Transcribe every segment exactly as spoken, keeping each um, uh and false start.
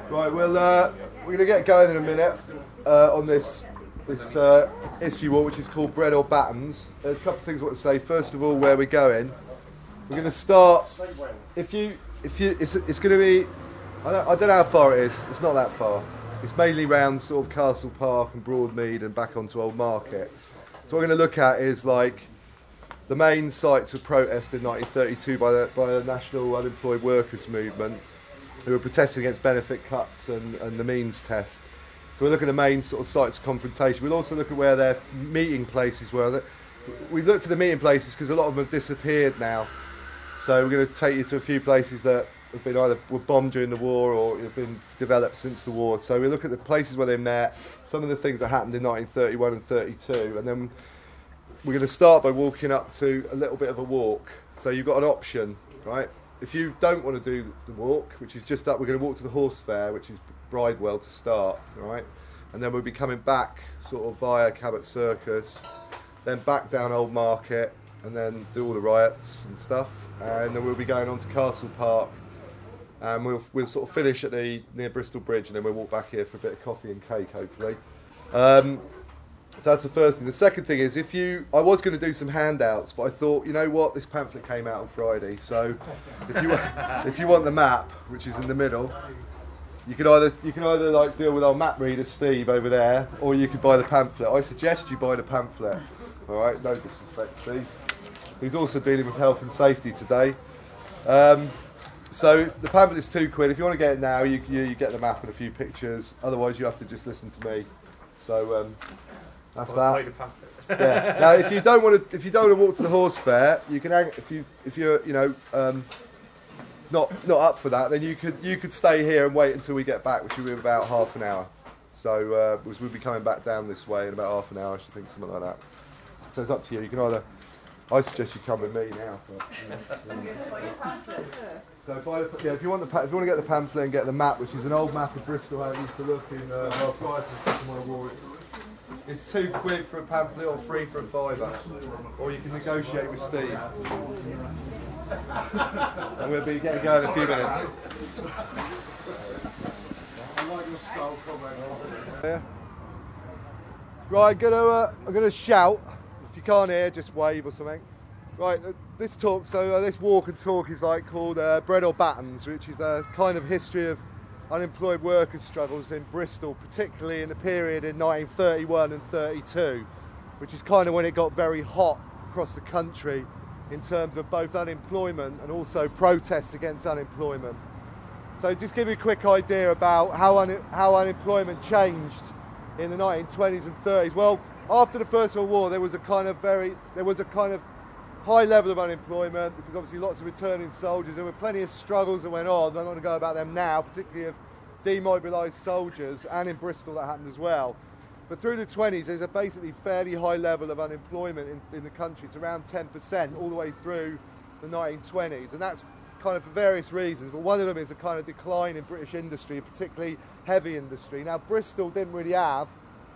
Right, well, uh, we're going to get going in a minute uh, on this this uh, history walk, which is called Bread or Battens. There's a couple of things I want to say. First of all, where we're going. We're going to start. If you, if you, it's it's going to be. I don't, I don't know how far it is. It's not that far. It's mainly round sort of Castle Park and Broadmead and back onto Old Market. So what we're going to look at is like the main sites of protest in nineteen thirty-two by the by the National Unemployed Workers Movement, who were protesting against benefit cuts and, and the means test. So we'll look at the main sort of sites of confrontation. We'll also look at where their meeting places were. We've looked at the meeting places because a lot of them have disappeared now. So we're going to take you to a few places that have been either were bombed during the war or have been developed since the war. So we look at the places where they met, some of the things that happened in nineteen thirty-one and thirty-two, and then we're going to start by walking up to a little bit of a walk. So you've got an option, right? If you don't want to do the walk, which is just up, we're going to walk to the horse fair, which is Bridewell to start, right? And then we'll be coming back sort of via Cabot Circus, then back down Old Market, and then do all the riots and stuff. And then we'll be going on to Castle Park, and we'll we'll sort of finish at the near Bristol Bridge, and then we'll walk back here for a bit of coffee and cake, hopefully. Um, So that's the first thing. The second thing is, if you, I was going to do some handouts, but I thought, you know what, this pamphlet came out on Friday, so if you if you want the map, which is in the middle, you can either you can either like deal with our map reader Steve over there, or you could buy the pamphlet. I suggest you buy the pamphlet. All right, no disrespect, Steve. He's also dealing with health and safety today. Um, so the pamphlet's two quid. If you want to get it now, you you, you get the map and a few pictures. Otherwise, you have to just listen to me. So. Um, That's that. Yeah. Now, if you don't want to, if you don't want to walk to the horse fair, you can hang. If you, if you're, you know, um, not not up for that, then you could you could stay here and wait until we get back, which will be about half an hour. So, uh, because we'll be coming back down this way in about half an hour, I should think, something like that. So it's up to you. You can either. I suggest you come with me now. But, yeah. So, buy the, yeah, if you want the, if you want to get the pamphlet and get the map, which is an old map of Bristol, how it used to look in uh, well, prior to the Second World War. It's, It's two quid for a pamphlet or three for a fiver. Or you can negotiate with Steve. And we'll be getting going in a few minutes. I like your style comment. Yeah. Right, I'm gonna, uh, I'm gonna shout. If you can't hear, just wave or something. Right, uh, this talk, so uh, this walk and talk is like called uh, Bread or Battens, which is a kind of history of unemployed workers' struggles in Bristol, particularly in the period in nineteen thirty-one and thirty-two, which is kind of when it got very hot across the country in terms of both unemployment and also protest against unemployment. So just give you a quick idea about how, un how unemployment changed in the nineteen twenties and thirties. Well, after the First World War, there was a kind of very, there was a kind of high level of unemployment because obviously lots of returning soldiers. There were plenty of struggles that went on. I'm not going to go about them now, particularly of demobilised soldiers, and in Bristol that happened as well. But through the twenties, there's a basically fairly high level of unemployment in, in the country. It's around ten percent all the way through the nineteen twenties, and that's kind of for various reasons. But one of them is a kind of decline in British industry, particularly heavy industry. Now, Bristol didn't really have.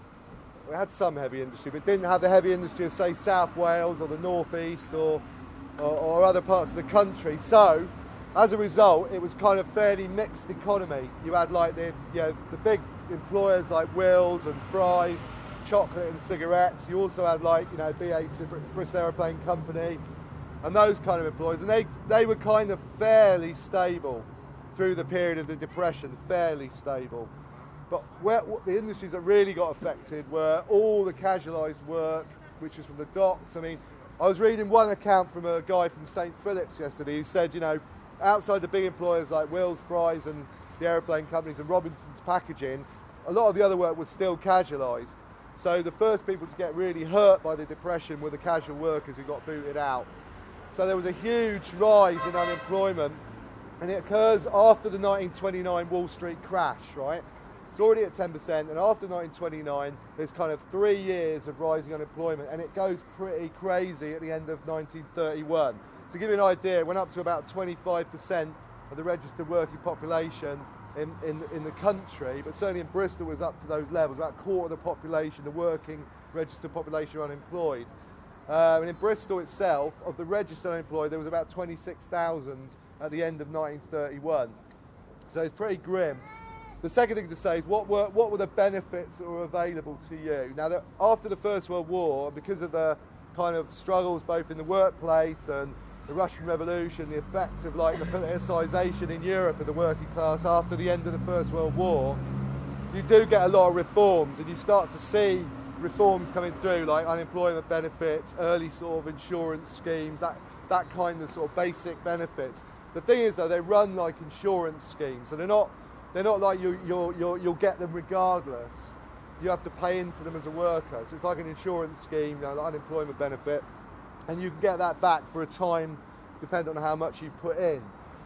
We had some heavy industry, but didn't have the heavy industry of, say, South Wales or the North East or, or, or other parts of the country. So, as a result, it was kind of fairly mixed economy. You had like the, you know, the big employers like Wills and Fry's, chocolate and cigarettes. You also had like, you know, B A C, Bristol Aeroplane Company, and those kind of employers. And they, they were kind of fairly stable through the period of the Depression, fairly stable. But where, what the industries that really got affected were all the casualised work, which was from the docks. I mean, I was reading one account from a guy from Saint Phillips yesterday who said, you know, outside the big employers like Wills, Fry's and the aeroplane companies and Robinson's Packaging, a lot of the other work was still casualised. So the first people to get really hurt by the Depression were the casual workers who got booted out. So there was a huge rise in unemployment, and it occurs after the nineteen twenty-nine Wall Street crash, right? It's already at ten percent, and after nineteen twenty-nine, there's kind of three years of rising unemployment, and it goes pretty crazy at the end of nineteen thirty-one. To give you an idea, it went up to about twenty-five percent of the registered working population in, in, in the country, but certainly in Bristol it was up to those levels. About a quarter of the population, the working registered population, are unemployed. Uh, and in Bristol itself, of the registered unemployed, there was about twenty-six thousand at the end of nineteen thirty-one. So it's pretty grim. The second thing to say is what were, what were the benefits that were available to you? Now, that after the First World War, because of the kind of struggles both in the workplace and the Russian Revolution, the effect of like the politicisation in Europe of the working class after the end of the First World War, you do get a lot of reforms, and you start to see reforms coming through, like unemployment benefits, early sort of insurance schemes, that, that kind of sort of basic benefits. The thing is, though, they run like insurance schemes, so they're not They're not like you, you're, you're, you'll get them regardless. You have to pay into them as a worker. So it's like an insurance scheme, you know, like unemployment benefit, and you can get that back for a time, depending on how much you've put in.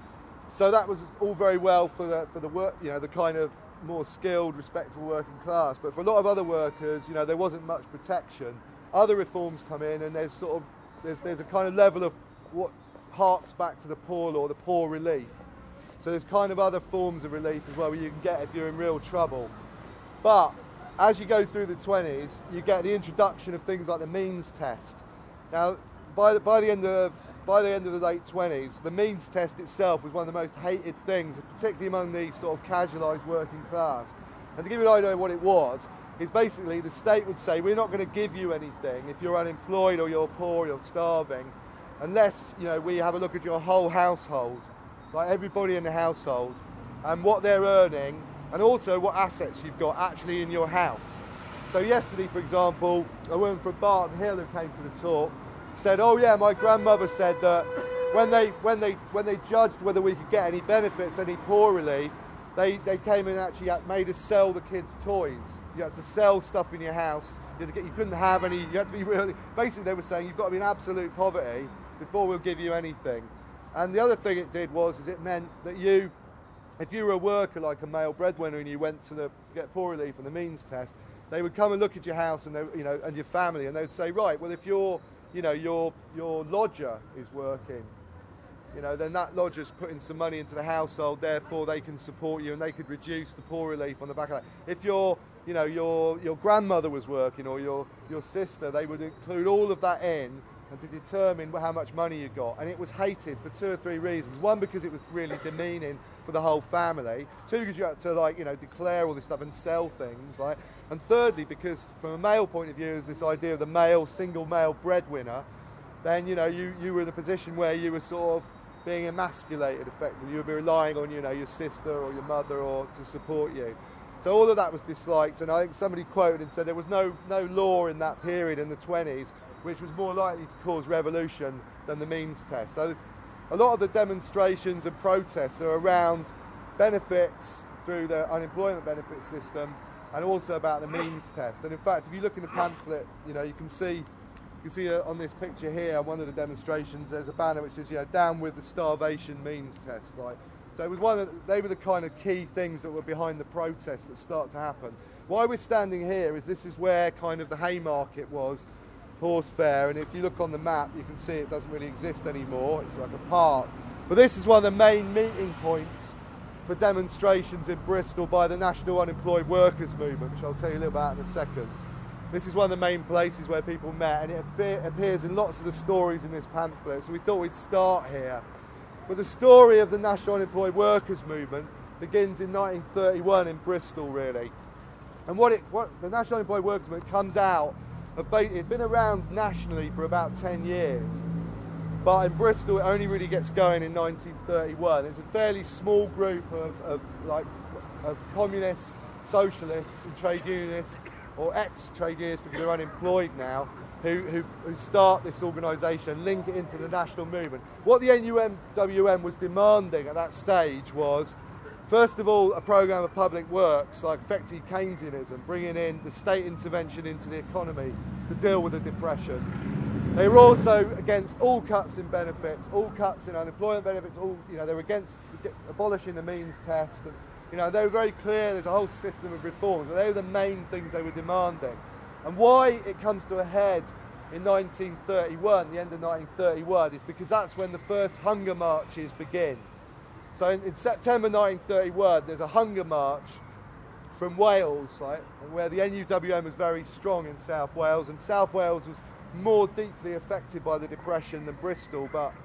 So that was all very well for the for the work, you know, the kind of more skilled, respectable working class. But for a lot of other workers, you know, there wasn't much protection. Other reforms come in, and there's sort of there's, there's a kind of level of what harks back to the poor law, the poor relief. So there's kind of other forms of relief as well where you can get if you're in real trouble. But as you go through the twenties, you get the introduction of things like the means test. Now, by the, by the end of by the end of the late twenties, the means test itself was one of the most hated things, particularly among the sort of casualised working class. And to give you an idea of what it was, is basically the state would say, we're not going to give you anything if you're unemployed or you're poor or you're starving, unless, you know, we have a look at your whole household. Like everybody in the household, and what they're earning, and also what assets you've got actually in your house. So yesterday, for example, a woman from Barton Hill who came to the talk said, oh yeah, my grandmother said that when they when they when they judged whether we could get any benefits, any poor relief, they, they came and actually made us sell the kids' toys. You had to sell stuff in your house. You had to get, you couldn't have any. You had to be really. Basically, they were saying you've got to be in absolute poverty before we'll give you anything. And the other thing it did was is it meant that you, if you were a worker like a male breadwinner and you went to the to get poor relief and the means test, they would come and look at your house and they, you know, and your family, and they would say, right, well, if your, you know, your your lodger is working, you know, then that lodger's putting some money into the household, therefore they can support you and they could reduce the poor relief on the back of that. If your, you know, your your grandmother was working or your your sister, they would include all of that in and to determine how much money you got. And it was hated for two or three reasons. One, because it was really demeaning for the whole family. Two, because you had to, like, you know, declare all this stuff and sell things, like. And thirdly, because from a male point of view, there's this idea of the male, single male breadwinner, then, you know, you, you were in a position where you were sort of being emasculated effectively. You would be relying on, you know, your sister or your mother or to support you. So all of that was disliked, and I think somebody quoted and said there was no, no law in that period in the twenties which was more likely to cause revolution than the means test. So a lot of the demonstrations and protests are around benefits through the unemployment benefit system and also about the means test. And in fact, if you look in the pamphlet, you know, you can see you can see uh, on this picture here, one of the demonstrations, there's a banner which says, you know, down with the starvation means test, right? So it was one of the, they were the kind of key things that were behind the protests that start to happen. Why we're standing here is this is where kind of the Haymarket was, horse fair, and if you look on the map you can see it doesn't really exist anymore. It's like a park, but this is one of the main meeting points for demonstrations in Bristol by the National Unemployed Workers Movement, which I'll tell you a little about in a second. This is one of the main places where people met, and it appears in lots of the stories in this pamphlet, so we thought we'd start here. But the story of the National Unemployed Workers Movement begins in nineteen thirty-one in Bristol, really. And what it what the National Unemployed Workers Movement comes out it's been around nationally for about ten years, but in Bristol it only really gets going in nineteen thirty-one. It's a fairly small group of, of like of communists, socialists and trade unionists, or ex-trade unionists because they're unemployed now, who, who, who start this organisation, link it into the national movement. What the N U M W M was demanding at that stage was, first of all, a programme of public works, like effectively Keynesianism, bringing in the state intervention into the economy to deal with the depression. They were also against all cuts in benefits, all cuts in unemployment benefits, all, you know, they were against abolishing the means test. And, you know, they were very clear, there's a whole system of reforms, but they were the main things they were demanding. And why it comes to a head in nineteen thirty-one, the end of nineteen thirty-one, is because that's when the first hunger marches begin. So in, in September nineteen thirty-one, there's a hunger march from Wales, right, where the N U W M was very strong in South Wales, and South Wales was more deeply affected by the depression than Bristol, but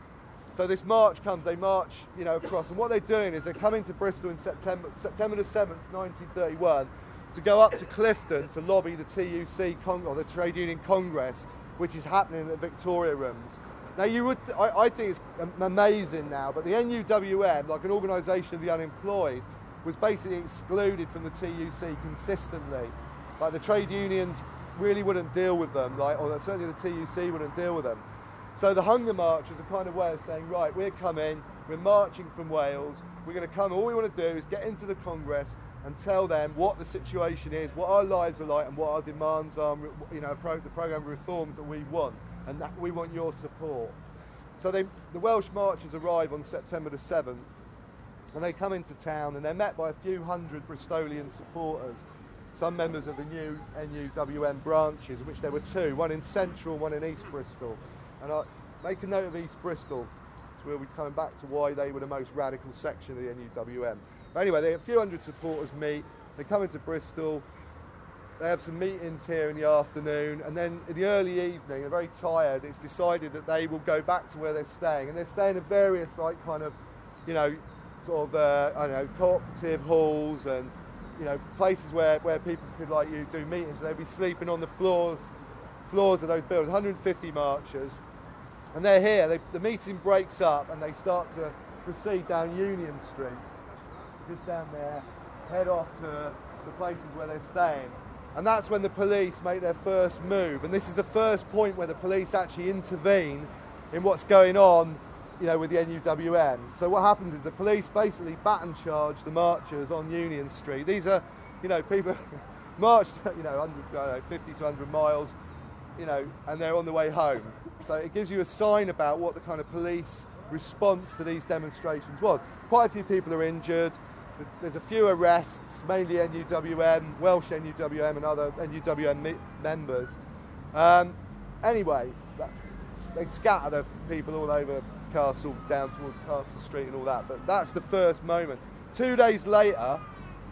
So this march comes, they march, you know, across, and what they're doing is they're coming to Bristol in September, September the seventh, nineteen thirty-one, to go up to Clifton to lobby the T U C, Cong or the Trade Union Congress, which is happening at the Victoria Rooms. Now, you would, th I, I think it's amazing now, but the N U W M, like an organisation of the unemployed, was basically excluded from the T U C consistently. Like, the trade unions really wouldn't deal with them, like, or certainly the T U C wouldn't deal with them. So the Hunger March was a kind of way of saying, right, we're coming, we're marching from Wales, we're going to come, all we want to do is get into the Congress and tell them what the situation is, what our lives are like, and what our demands are, you know, pro the programme of reforms that we want, and that we want your support. So they, the Welsh marchers arrive on September the seventh, and they come into town, and they're met by a few hundred Bristolian supporters, some members of the new N U W M branches, of which there were two, one in Central, one in East Bristol. And I make a note of East Bristol, so we'll be coming back to why they were the most radical section of the N U W M. But anyway, they, a few hundred supporters meet, they come into Bristol, they have some meetings here in the afternoon, and then in the early evening, they're very tired, it's decided that they will go back to where they're staying. And they're staying in various, like, kind of, you know, sort of, uh, I don't know, cooperative halls and, you know, places where, where people could, like you, do meetings. And they'd be sleeping on the floors, floors of those buildings, one hundred fifty marchers. And they're here, they, the meeting breaks up and they start to proceed down Union Street, just down there, head off to the places where they're staying. And that's when the police make their first move. And this is the first point where the police actually intervene in what's going on, you know, with the N U W M. So what happens is the police basically baton charge the marchers on Union Street. These are, you know, people marched, you know, one hundred, I don't know, fifty to one hundred miles, you know, and they're on the way home. So it gives you a sign about what the kind of police response to these demonstrations was. Quite a few people are injured. There's a few arrests, mainly N U W M, Welsh N U W M and other N U W M members. Um, anyway, that, they scatter the people all over Castle, down towards Castle Street and all that, but that's the first moment. Two days later,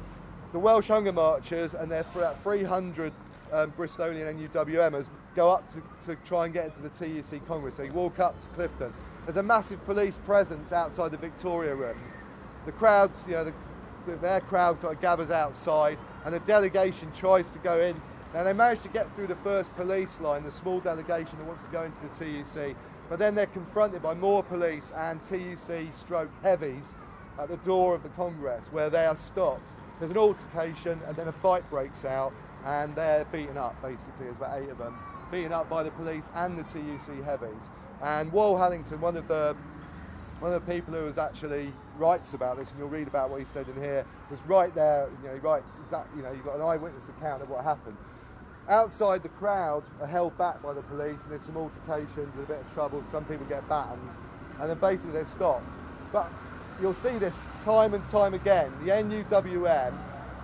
the Welsh Hunger Marchers and their three hundred um, Bristolian N U W Mers go up to, to try and get into the T U C Congress. They walk up to Clifton. There's a massive police presence outside the Victoria Room. The crowds, you know, the, the, their crowd sort of gathers outside, and the delegation tries to go in. Now, they manage to get through the first police line, the small delegation that wants to go into the T U C, but then they're confronted by more police and T U C stroke heavies at the door of the Congress, where they are stopped. There's an altercation, and then a fight breaks out, and they're beaten up, basically. There's about eight of them, beaten up by the police and the T U C heavies. And Wal Hallington, one of the one of the people who was actually writes about this, and you'll read about what he said in here, was right there. You know, he writes exactly. You know, you've got an eyewitness account of what happened. Outside, the crowd are held back by the police, and there's some altercations and a bit of trouble. Some people get battened, and then basically they're stopped. But you'll see this time and time again. The N U W M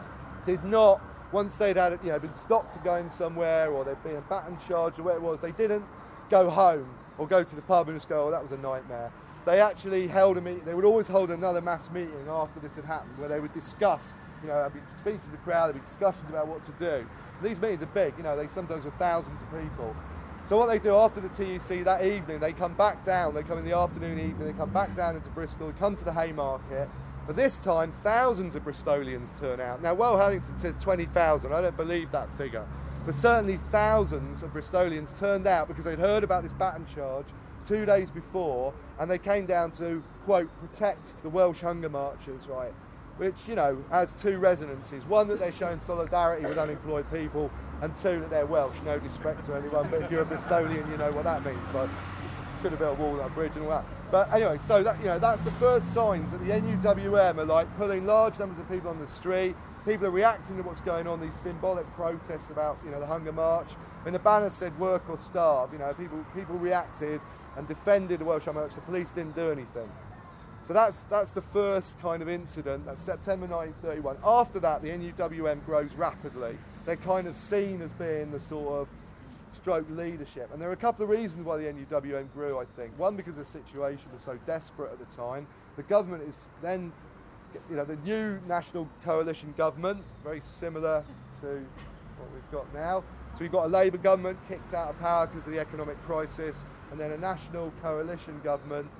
did not, once they'd had, you know, been stopped to going somewhere, or they'd been baton charged or whatever it was, they didn't go home or go to the pub and just go, oh, that was a nightmare. They actually held a meeting. They would always hold another mass meeting after this had happened, where they would discuss, you know, there'd be speeches to the crowd, there'd be discussions about what to do. These meetings are big, you know, they sometimes with thousands of people. So what they do after the T U C that evening, they come back down, they come in the afternoon, evening, they come back down into Bristol, they come to the Haymarket, but this time thousands of Bristolians turn out. Now, Wal Hallington says twenty thousand, I don't believe that figure, but certainly thousands of Bristolians turned out because they'd heard about this baton charge two days before, and they came down to, quote, protect the Welsh Hunger Marchers, right? Which, you know, has two resonances. One, that they're showing solidarity with unemployed people, and two, that they're Welsh. No disrespect to anyone, but if you're a Bristolian, you know what that means. So, should have built a wall, that bridge and all that. But anyway, so that, you know, that's the first signs that the N U W M are like pulling large numbers of people on the street. People are reacting to what's going on, these symbolic protests about, you know, the Hunger March. I mean, the banner said work or starve, you know, people people reacted and defended the Welsh Hunger March. The police didn't do anything. So that's that's the first kind of incident. That's September nineteen thirty-one. After that, the N U W M grows rapidly. They're kind of seen as being the sort of stroke leadership. And there are a couple of reasons why the N U W M grew, I think. One, because the situation was so desperate at the time. The government is then, you know, the new national coalition government, very similar to what we've got now. So we've got a Labour government kicked out of power because of the economic crisis, and then a national coalition government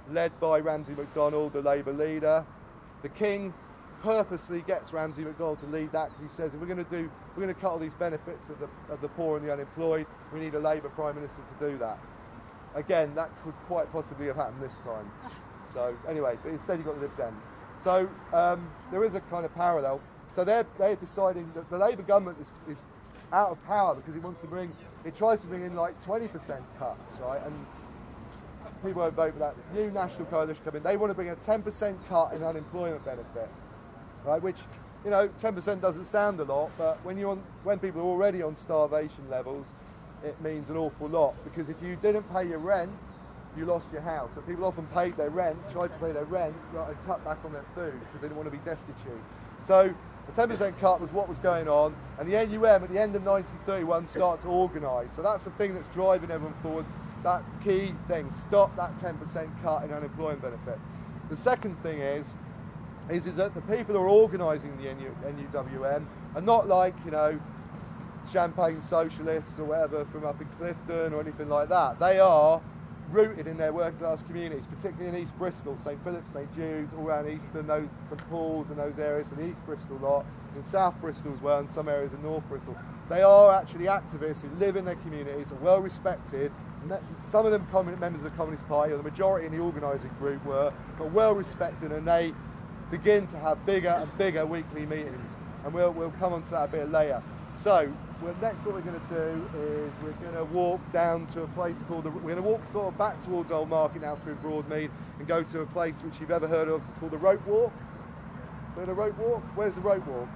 led by Ramsay MacDonald, the Labour leader. The King purposely gets Ramsay MacDonald to lead that because he says if we're going to do, we're going to cut all these benefits of the, of the poor and the unemployed, we need a Labour Prime Minister to do that. Again, that could quite possibly have happened this time. So anyway, but instead you've got the Lib Dems. So um, there is a kind of parallel. So they're, they're deciding that the Labour government is, is out of power because it wants to bring, it tries to bring in like twenty percent cuts, right? And people won't vote for that. This new national coalition coming, they want to bring a ten percent cut in unemployment benefit, right? Which, you know, ten percent doesn't sound a lot, but when you're on, when people are already on starvation levels, it means an awful lot, because if you didn't pay your rent, you lost your house. So people often paid their rent, tried to pay their rent, right, and cut back on their food because they didn't want to be destitute. So the ten percent cut was what was going on, and the N U M at the end of nineteen thirty-one started to organise. So that's the thing that's driving everyone forward, that key thing, stop that ten percent cut in unemployment benefit. The second thing is, is, is that the people who are organising the N U W M are not like, you know, champagne socialists or whatever from up in Clifton or anything like that. They are rooted in their working class communities, particularly in East Bristol, St Philip's, St Jude's, all around Easton, those St Paul's and those areas for the East Bristol lot, in South Bristol as well, and some areas in North Bristol. They are actually activists who live in their communities, are well respected. Some of them members of the Communist Party, or the majority in the organising group were, but well respected, and they begin to have bigger and bigger weekly meetings. And we'll, we'll come on to that a bit later. So, well, next what we're going to do is we're going to walk down to a place called, the, we're going to walk sort of back towards Old Market now through Broadmead and go to a place which you've ever heard of called the Rope Walk. Heard of Rope Walk? Where's the Rope Walk?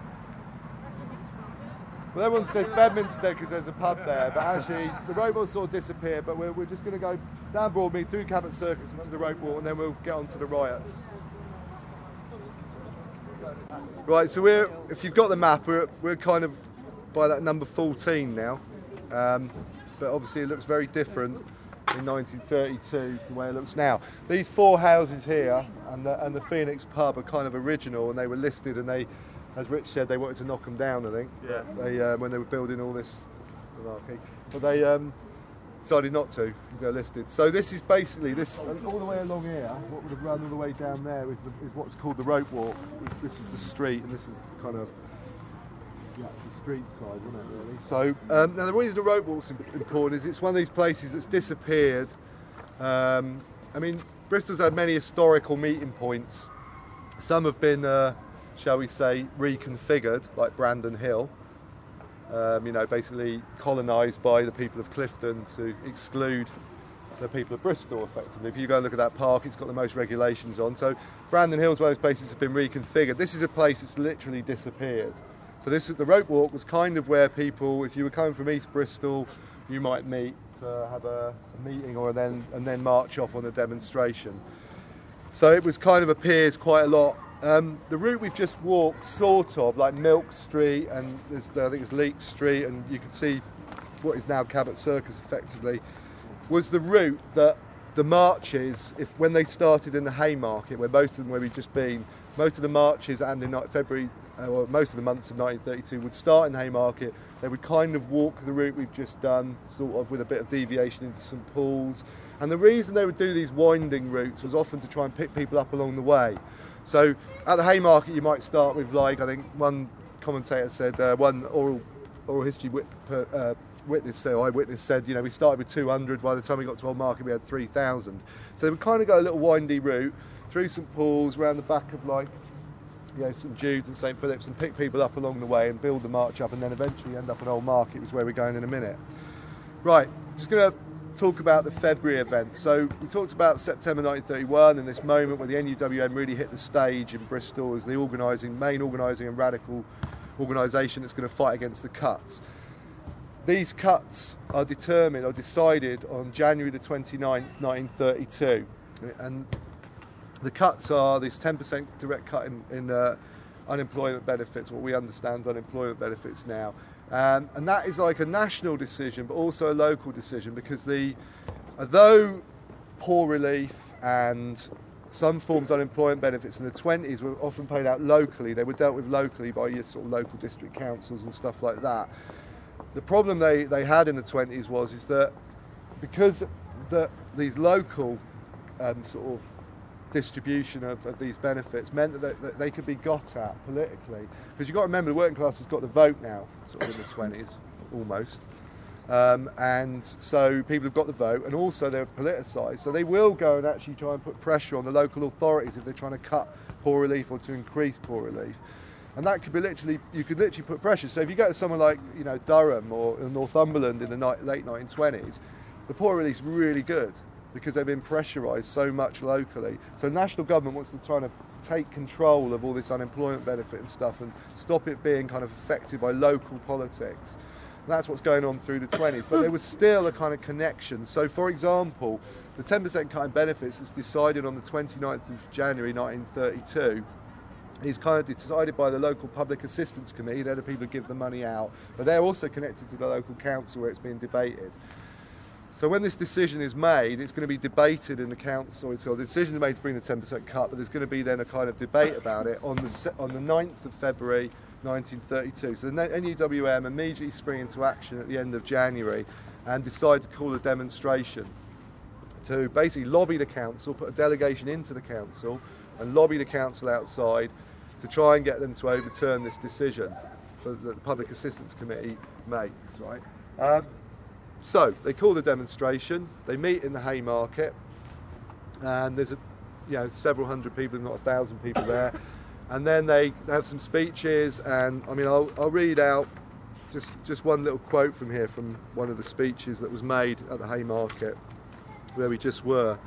Well, everyone says Bedminster because there's a pub there, but actually the Rope Walk sort of disappeared, but we're, we're just going to go down Broadmead through Cabot Circus into the Rope Walk, and then we'll get on to the riots. Right, so we're, if you've got the map, we're, we're kind of by that number fourteen now, um, but obviously it looks very different in nineteen thirty-two to the way it looks now. These four houses here and the, and the Phoenix pub are kind of original, and they were listed, and they, as Rich said, they wanted to knock them down, I think. Yeah. They, uh, when they were building all this malarkey, but they um, decided not to because they're listed. So this is basically this all the way along here. What would have run all the way down there is, the, is what's called the Rope Walk. This, this is the street, and this is kind of the actual street side, isn't it, really? So um, now the reason the Rope Walk's important is it's one of these places that's disappeared. Um, I mean, Bristol's had many historical meeting points. Some have been, uh, shall we say, reconfigured, like Brandon Hill. Um, you know, basically colonised by the people of Clifton to exclude the people of Bristol, effectively. If you go and look at that park, it's got the most regulations on. So Brandon Hill's one of those places have been reconfigured. This is a place that's literally disappeared. So this, the Rope Walk was kind of where people, if you were coming from East Bristol, you might meet to have a, a meeting or then and then march off on a demonstration. So it was kind of appears quite a lot. Um, the route we've just walked, sort of, like Milk Street, and there's, I think it's Leek Street, and you can see what is now Cabot Circus, effectively, was the route that the marches, if when they started in the Haymarket, where most of them where we've just been, most of the marches and in February, uh, or most of the months of nineteen thirty-two would start in Haymarket. They would kind of walk the route we've just done, sort of with a bit of deviation into St Paul's. And the reason they would do these winding routes was often to try and pick people up along the way. So at the Haymarket you might start with, like, I think one commentator said, uh, one oral oral history wit, per, uh, witness, so eyewitness said, you know, we started with two hundred, by the time we got to Old Market we had three thousand. So they would kind of go a little windy route through St Paul's, around the back of, like, you know, St Jude's and St Philip's, and pick people up along the way and build the march up, and then eventually end up at Old Market, which is where we're going in a minute. Right, just going to talk about the February event. So we talked about September nineteen thirty-one and this moment where the N U W M really hit the stage in Bristol as the organising, main organising and radical organisation that's going to fight against the cuts. These cuts are determined or decided on January the twenty-ninth, nineteen thirty-two, and the cuts are this ten percent direct cut in, in uh, unemployment benefits, what we understand as unemployment benefits now. Um, and that is like a national decision, but also a local decision, because the, although poor relief and some forms of unemployment benefits in the twenties were often paid out locally, they were dealt with locally by your sort of local district councils and stuff like that. The problem they, they had in the twenties was is that because the, these local um, sort of distribution of, of these benefits meant that they, that they could be got at politically. Because you've got to remember, the working class has got the vote now, sort of in the twenties, almost. Um, and so people have got the vote, and also they're politicised, so they will go and actually try and put pressure on the local authorities if they're trying to cut poor relief or to increase poor relief. And that could be literally, you could literally put pressure. So if you go to someone like, you know, Durham or Northumberland in the ni- late nineteen twenties, the poor relief's really good because they've been pressurised so much locally. So national government wants to try to take control of all this unemployment benefit and stuff and stop it being kind of affected by local politics. And that's what's going on through the twenties. But there was still a kind of connection. So for example, the ten percent cut in benefits is decided on the twenty-ninth of January nineteen thirty-two. Is kind of decided by the local public assistance committee. They're the people who give the money out, but they're also connected to the local council where it's being debated. So when this decision is made, it's going to be debated in the council. So the decision is made to bring the ten percent cut, but there's going to be then a kind of debate about it on the on the ninth of February nineteen thirty-two. So the N U W M immediately spring into action at the end of January and decide to call a demonstration to basically lobby the council, put a delegation into the council and lobby the council outside to try and get them to overturn this decision for the Public Assistance Committee makes, right? Um, so they call the demonstration, they meet in the Haymarket, and there's a, you know, several hundred people, if not a thousand people there, and then they have some speeches, and I mean, I'll, I'll read out just, just one little quote from here from one of the speeches that was made at the Haymarket, where we just were.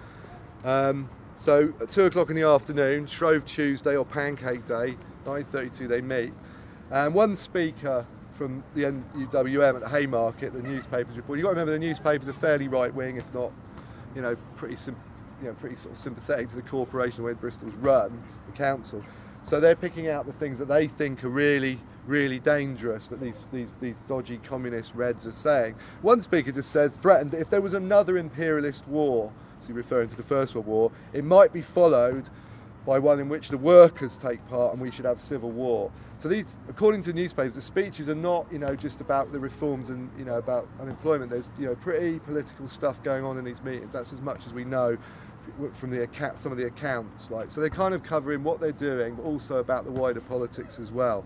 Um, So at two o'clock in the afternoon, Shrove Tuesday or Pancake Day, nineteen thirty-two, they meet. And one speaker from the N U W M at the Haymarket, the newspapers report. You've got to remember the newspapers are fairly right-wing, if not, you know, pretty, sim you know, pretty sort of sympathetic to the corporation, the way Bristol's run, the council. So they're picking out the things that they think are really, really dangerous that these, these, these dodgy communist Reds are saying. One speaker just says, threatened that if there was another imperialist war, so referring to the First World War, it might be followed by one in which the workers take part and we should have civil war. So these, according to newspapers, the speeches are not, you know, just about the reforms and, you know, about unemployment. There's, you know, pretty political stuff going on in these meetings. That's as much as we know from the account, some of the accounts. Like, so they're kind of covering what they're doing, but also about the wider politics as well.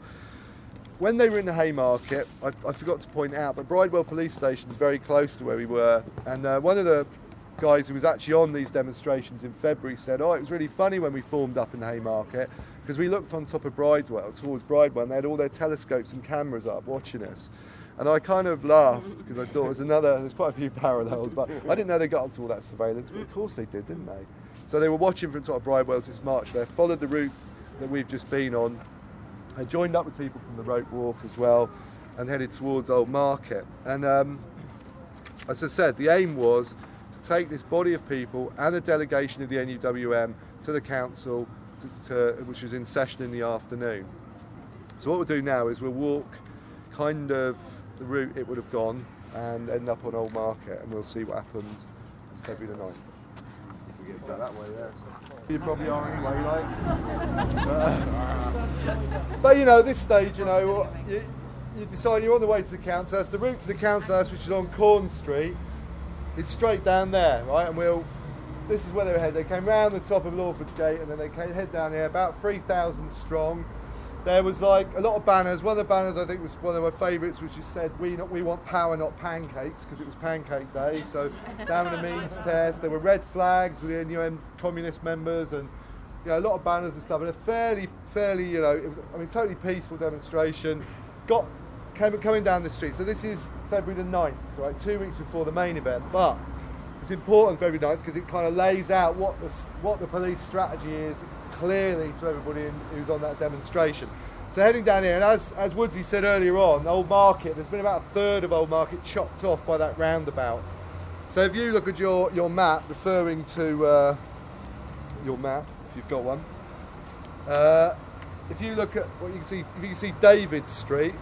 When they were in the Haymarket, I, I forgot to point out, but Bridewell Police Station is very close to where we were, and uh, one of the guys who was actually on these demonstrations in February said, oh, it was really funny when we formed up in the Haymarket because we looked on top of Bridewell, towards Bridewell, and they had all their telescopes and cameras up watching us. And I kind of laughed because I thought it was another, there's quite a few parallels, but I didn't know they got up to all that surveillance, but of course they did, didn't they? So they were watching from top of Bridewell as this march there, followed the route that we've just been on, and joined up with people from the Rope Walk as well, and headed towards Old Market. And um, as I said, the aim was take this body of people and a delegation of the N U W M to the council, to, to, which was in session in the afternoon. So what we'll do now is we'll walk kind of the route it would have gone and end up on Old Market, and we'll see what happened on February the ninth. If we get back that way, yeah. You probably are anyway, like. Uh, but you know, at this stage, you know, you, you decide you're on the way to the council house. The route to the council house, which is on Corn Street, it's straight down there, right? And we'll, this is where they were headed. They came round the top of Lawford's Gate and then they came head down here, about three thousand strong. There was like a lot of banners. One of the banners I think was one of my favourites, which just said, we not, we want power, not pancakes, because it was Pancake Day. So down in the means test, there were red flags with the N U M communist members and, you know, a lot of banners and stuff. And a fairly, fairly, you know, it was, I mean, totally peaceful demonstration. Got, came, coming down the street. So this is February the ninth, right, two weeks before the main event, but it's important February ninth because it kind of lays out what the, what the police strategy is clearly to everybody in, who's on that demonstration. So heading down here, and as, as Woodsy said earlier on, Old Market, there's been about a third of Old Market chopped off by that roundabout. So if you look at your, your map, referring to uh, your map, if you've got one, uh, if you look at what you can see, if you can see David Street,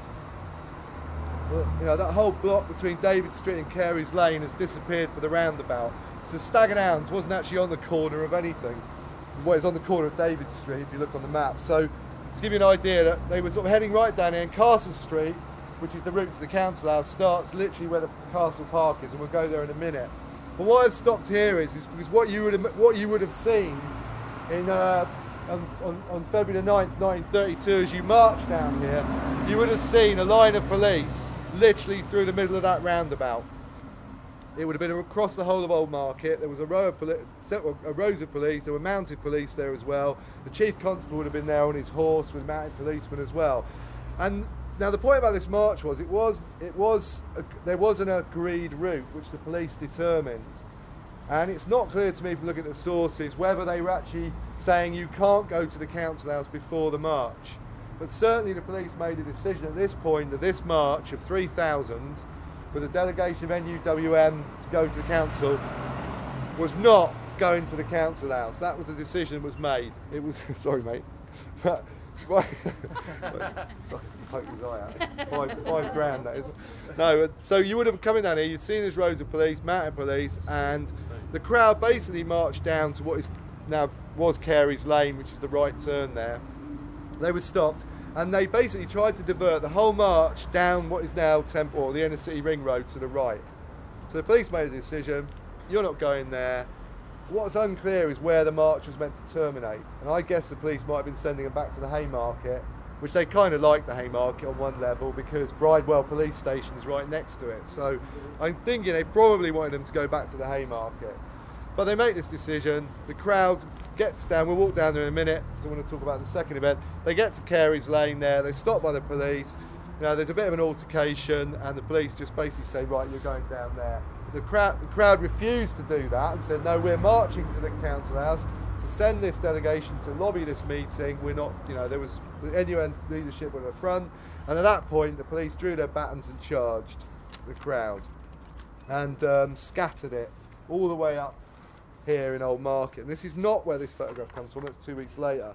well, you know, that whole block between David Street and Carey's Lane has disappeared for the roundabout. So Stag and Hounds wasn't actually on the corner of anything. Well, it's on the corner of David Street if you look on the map. So to give you an idea, that they were sort of heading right down here, and Castle Street, which is the route to the council house, starts literally where the Castle Park is, and we'll go there in a minute. But what I've stopped here is, is because what you would have, what you would have seen in uh, on, on, on February the ninth, nineteen thirty-two, as you march down here, you would have seen a line of police literally through the middle of that roundabout. It would have been across the whole of Old Market. There was a row of poli several, a rows of police. There were mounted police there as well. The chief constable would have been there on his horse with mounted policemen as well. And now the point about this march was, it was, it was, a, there was an agreed route which the police determined. And it's not clear to me from looking at the sources whether they were actually saying you can't go to the council house before the march. But certainly the police made a decision at this point that this march of three thousand, with a delegation of N U W M to go to the council, was not going to the council house. That was the decision that was made. It was, sorry mate, but, right, poke his eye out. Five, five grand that is. No, so you would have come in down here, you'd seen these rows of police, mounted police, and the crowd basically marched down to what is now was Carey's Lane, which is the right turn there. They were stopped, and they basically tried to divert the whole march down what is now Temple, or the inner city ring road, to the right. So the police made a decision, you're not going there. What's unclear is where the march was meant to terminate. And I guess the police might have been sending them back to the Haymarket, which they kind of like the Haymarket on one level because Bridewell police station is right next to it. So I'm thinking they probably wanted them to go back to the Haymarket. But they make this decision, the crowd gets down, we'll walk down there in a minute, because I want to talk about the second event. They get to Carey's Lane there, they're stopped by the police, you know, there's a bit of an altercation, and the police just basically say, right, you're going down there. The crowd, the crowd refused to do that and said, no, we're marching to the council house to send this delegation to lobby this meeting. We're not, you know, there was the N U N leadership at the front, and at that point the police drew their batons and charged the crowd and um, scattered it all the way up here in Old Market. And this is not where this photograph comes from, that's two weeks later.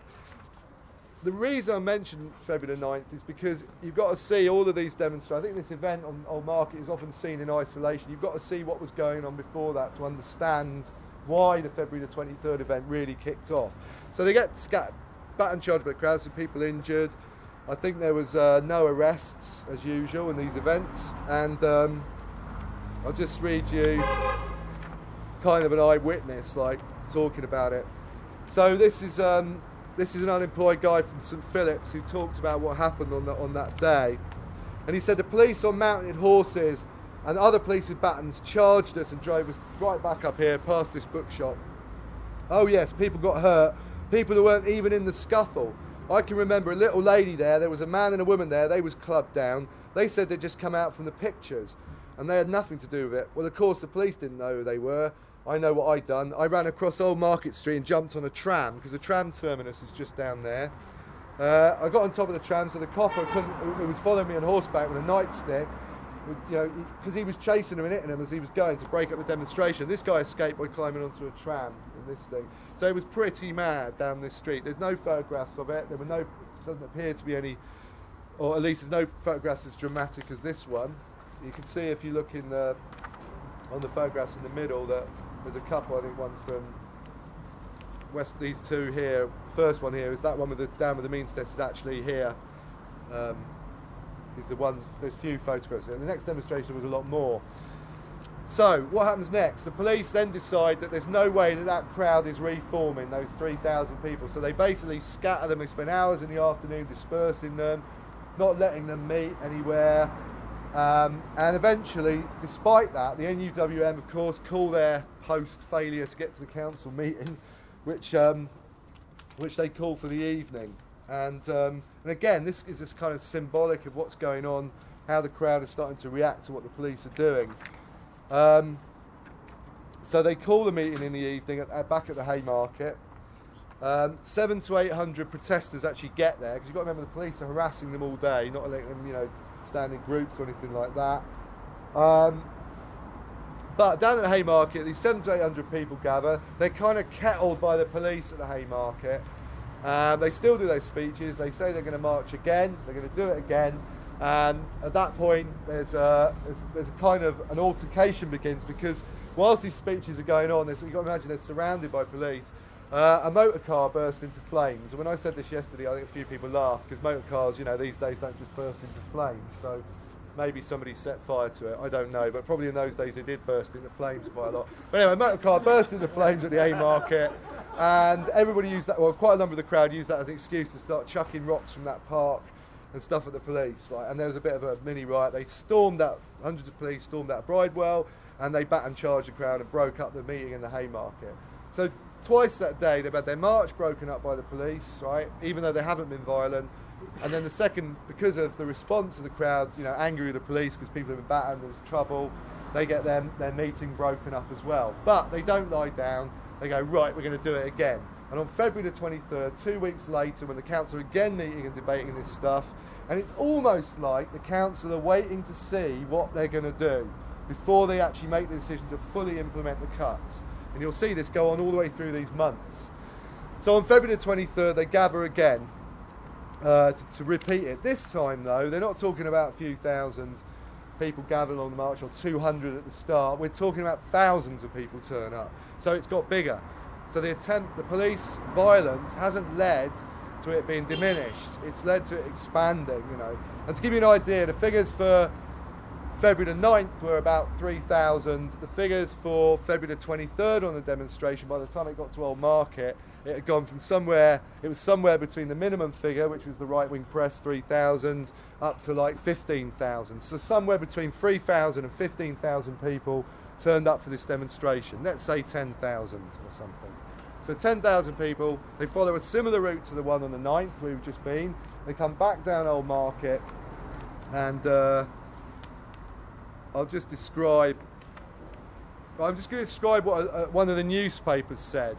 The reason I mentioned February the ninth is because you've got to see all of these demonstrations. I think this event on Old Market is often seen in isolation. You've got to see what was going on before that to understand why the February the twenty-third event really kicked off. So they get scattered, baton charged by the crowd, some people injured. I think there was uh, no arrests as usual in these events, and um, I'll just read you kind of an eyewitness like talking about it. So this is um, this is an unemployed guy from St Phillips who talked about what happened on, the, on that day. And he said the police on mounted horses and other police with batons charged us and drove us right back up here past this bookshop. Oh yes, people got hurt, people who weren't even in the scuffle. I can remember a little lady there, there was a man and a woman there, they was clubbed down. They said they'd just come out from the pictures and they had nothing to do with it. Well, of course the police didn't know who they were. I know what I'd done. I ran across Old Market Street and jumped on a tram because the tram terminus is just down there. Uh, I got on top of the tram, so the copper couldn't, who was following me on horseback with a nightstick, you know, because he, he was chasing them and hitting them as he was going to break up the demonstration. This guy escaped by climbing onto a tram in this thing. So it was pretty mad down this street. There's no photographs of it. There were no, doesn't appear to be any, or at least there's no photographs as dramatic as this one. You can see if you look in the, on the photographs in the middle that there's a couple, I think one from West, these two here. First one here is that one with the down with the means test is actually here. Um, is the one, there's few photographs there. And the next demonstration was a lot more. So what happens next? The police then decide that there's no way that that crowd is reforming, those three thousand people. So they basically scatter them. They spend hours in the afternoon dispersing them, not letting them meet anywhere. Um, and eventually, despite that, the N U W M, of course, call their post failure to get to the council meeting, which um, which they call for the evening. And um, and again, this is this kind of symbolic of what's going on, how the crowd is starting to react to what the police are doing. Um, so they call the meeting in the evening at, at, back at the Haymarket. Um, seven to eight hundred protesters actually get there because you've got to remember the police are harassing them all day, not letting them, you know, stand in groups or anything like that. Um, but down at the Haymarket, these seven to eight hundred people gather. They're kind of kettled by the police at the Haymarket. Um, they still do their speeches. They say they're going to march again. They're going to do it again. And at that point, there's a, there's, there's a kind of an altercation begins because whilst these speeches are going on, you've got to imagine they're surrounded by police. Uh, a motor car burst into flames. And when I said this yesterday, I think a few people laughed because motor cars, you know, these days don't just burst into flames. So Maybe somebody set fire to it, I don't know, but probably in those days they did burst into flames quite a lot. But anyway, a motor car burst into flames at the Haymarket, and everybody used that, well, quite a number of the crowd used that as an excuse to start chucking rocks from that park and stuff at the police. Like, and there was a bit of a mini riot. They stormed out, hundreds of police stormed out Bridewell, and they bat and charged the crowd and broke up the meeting in the Haymarket. So twice that day they've had their march broken up by the police, right, even though they haven't been violent. And then the second, because of the response of the crowd, you know, angry with the police because people have been battered, there's trouble, they get their, their meeting broken up as well. But they don't lie down, they go, right, we're going to do it again. And on February the twenty-third, two weeks later, when the council are again meeting and debating this stuff, and it's almost like the council are waiting to see what they're going to do before they actually make the decision to fully implement the cuts. And you'll see this go on all the way through these months. So on February the twenty-third, they gather again. Uh, to, to repeat it. This time, though, they're not talking about a few thousand people gathered on the march or two hundred at the start. We're talking about thousands of people turn up. So it's got bigger. So the attempt, the police violence hasn't led to it being diminished. It's led to it expanding, you know. And to give you an idea, the figures for February the ninth were about three thousand. The figures for February the twenty-third on the demonstration, by the time it got to Old Market, it had gone from somewhere, it was somewhere between the minimum figure, which was the right-wing press, three thousand, up to like fifteen thousand. So somewhere between three thousand and fifteen thousand people turned up for this demonstration. Let's say ten thousand or something. So ten thousand people, they follow a similar route to the one on the ninth we've just been. They come back down Old Market, and uh, I'll just describe, I'm just going to describe what uh, one of the newspapers said.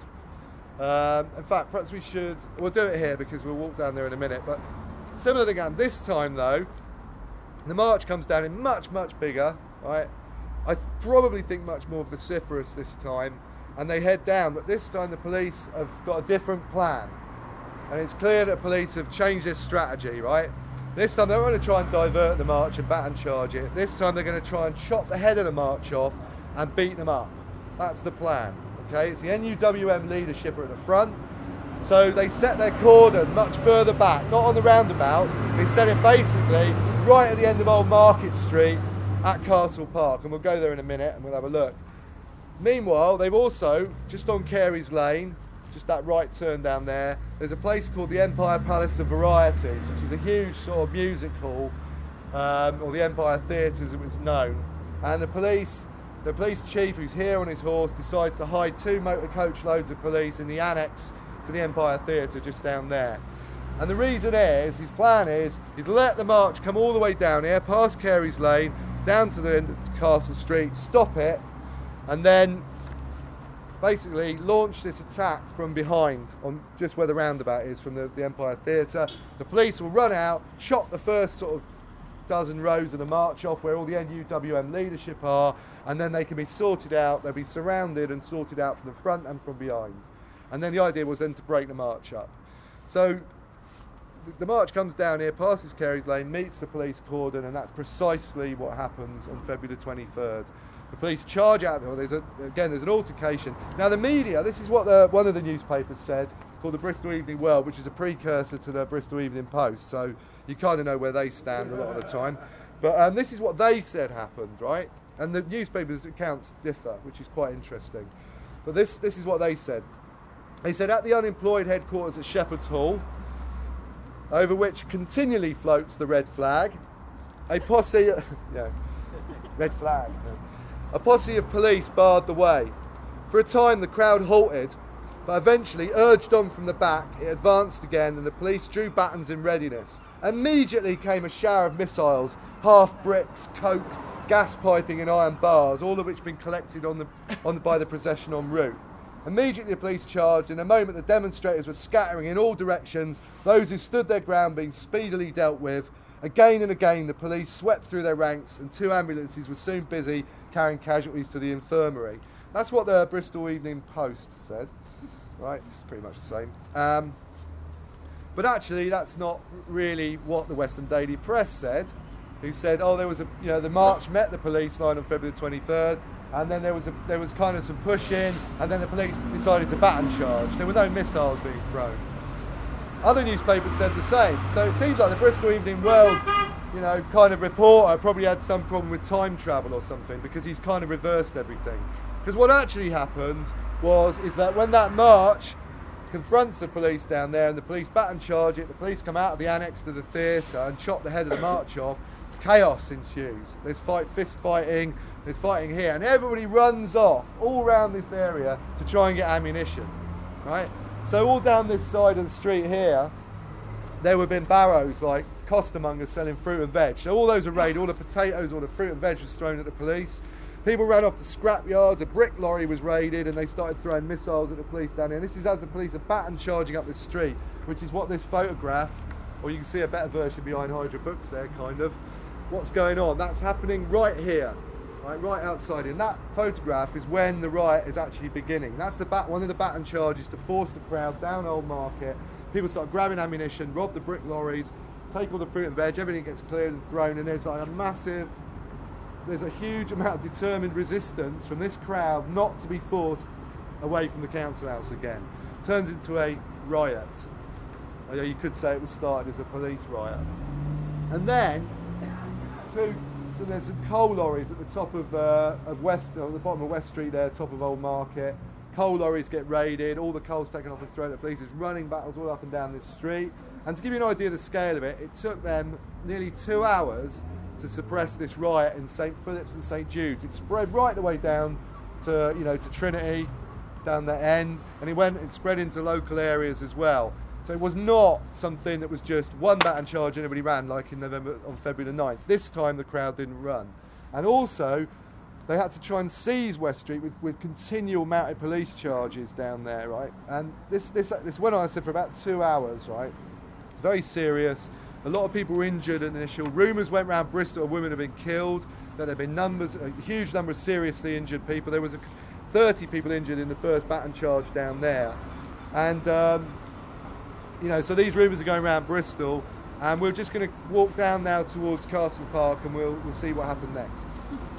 Um, in fact, perhaps we should, we'll do it here because we'll walk down there in a minute, but similar again, this time though, the march comes down in much, much bigger, right? I probably think much more vociferous this time, and they head down, but this time the police have got a different plan. And it's clear that police have changed their strategy, right? This time they're going to try and divert the march and bat and charge it. This time they're going to try and chop the head of the march off and beat them up. That's the plan. Okay, it's the N U W M leadership are at the front, so they set their cordon much further back, not on the roundabout. They set it basically right at the end of Old Market Street at Castle Park, and we'll go there in a minute and we'll have a look. Meanwhile, they've also, just on Carey's Lane, just that right turn down there, there's a place called the Empire Palace of Varieties, which is a huge sort of music hall, um, or the Empire Theatre as it was known, and the police The police chief, who's here on his horse, decides to hide two motor coach loads of police in the annex to the Empire Theatre just down there. And the reason is, his plan is, is let the march come all the way down here, past Carey's Lane, down to the end of Castle Street, stop it, and then basically launch this attack from behind, on just where the roundabout is, from the, the Empire Theatre. The police will run out, chop the first sort of dozen rows of the march off where all the N U W M leadership are, and then they can be sorted out, they'll be surrounded and sorted out from the front and from behind. And then the idea was then to break the march up. So the march comes down here, passes Carey's Lane, meets the police cordon, and that's precisely what happens on February the twenty-third. The police charge out, well, there's a, again, there's an altercation. Now the media, this is what the, one of the newspapers said, called the Bristol Evening World, which is a precursor to the Bristol Evening Post, so you kind of know where they stand a lot of the time. But um, this is what they said happened, right? And the newspapers' accounts differ, which is quite interesting. But this, this is what they said. They said, at the unemployed headquarters at Shepherd's Hall, over which continually floats the red flag, a posse, yeah, red flag, a posse of police barred the way. For a time the crowd halted, but eventually, urged on from the back, it advanced again and the police drew batons in readiness. Immediately came a shower of missiles, half bricks, coke, gas piping and iron bars, all of which had been collected on the, on the, by the procession en route. Immediately the police charged. In a moment the demonstrators were scattering in all directions, those who stood their ground being speedily dealt with. Again and again the police swept through their ranks and two ambulances were soon busy carrying casualties to the infirmary. That's what the Bristol Evening Post said. Right, it's pretty much the same. Um, but actually, that's not really what the Western Daily Press said, who said, oh, there was a, you know, the march met the police line on February twenty-third, and then there was a, there was kind of some pushing, and then the police decided to baton charge. There were no missiles being thrown. Other newspapers said the same. So it seems like the Bristol Evening World you know, kind of reporter probably had some problem with time travel or something, because he's kind of reversed everything. Because what actually happened was, is that when that march confronts the police down there and the police baton charge it, the police come out of the annex to the theatre and chop the head of the march off, chaos ensues. There's fight, fist fighting, there's fighting here, and everybody runs off all around this area to try and get ammunition, right? So all down this side of the street here, there would have been barrows like costermongers selling fruit and veg. So all those are raided, all the potatoes, all the fruit and veg was thrown at the police. People ran off to scrap yards, a brick lorry was raided, and they started throwing missiles at the police down here. And this is as the police are baton charging up this street, which is what this photograph, or you can see a better version behind Hydra Books there, kind of. What's going on? That's happening right here, right, right outside. And that photograph is when the riot is actually beginning. That's the bat, one of the baton charges to force the crowd down Old Market. People start grabbing ammunition, rob the brick lorries, take all the fruit and veg, everything gets cleared and thrown, and there's like a massive, there's a huge amount of determined resistance from this crowd not to be forced away from the council house again. Turns into a riot. Although you could say it was started as a police riot. And then, two, so there's some coal lorries at the top of, uh, of West, at the bottom of West Street there, top of Old Market. Coal lorries get raided, all the coal's taken off and thrown at police. There's running battles all up and down this street. And to give you an idea of the scale of it, it took them nearly two hours to suppress this riot in Saint Philip's and Saint Jude's. It spread right the way down to, you know, to Trinity, down the end, and it went, it spread into local areas as well. So it was not something that was just one baton charge and everybody ran like in November, on February the ninth. This time the crowd didn't run. And also, they had to try and seize West Street with, with continual mounted police charges down there, right? And this, this, this went on, I said, for about two hours, right? Very serious. A lot of people were injured initially. Rumours went around Bristol a women had been killed, that there had been numbers, a huge number of seriously injured people. There was a, thirty people injured in the first baton charge down there. And, um, you know, so these rumours are going around Bristol, and we're just going to walk down now towards Castle Park, and we'll, we'll see what happens next.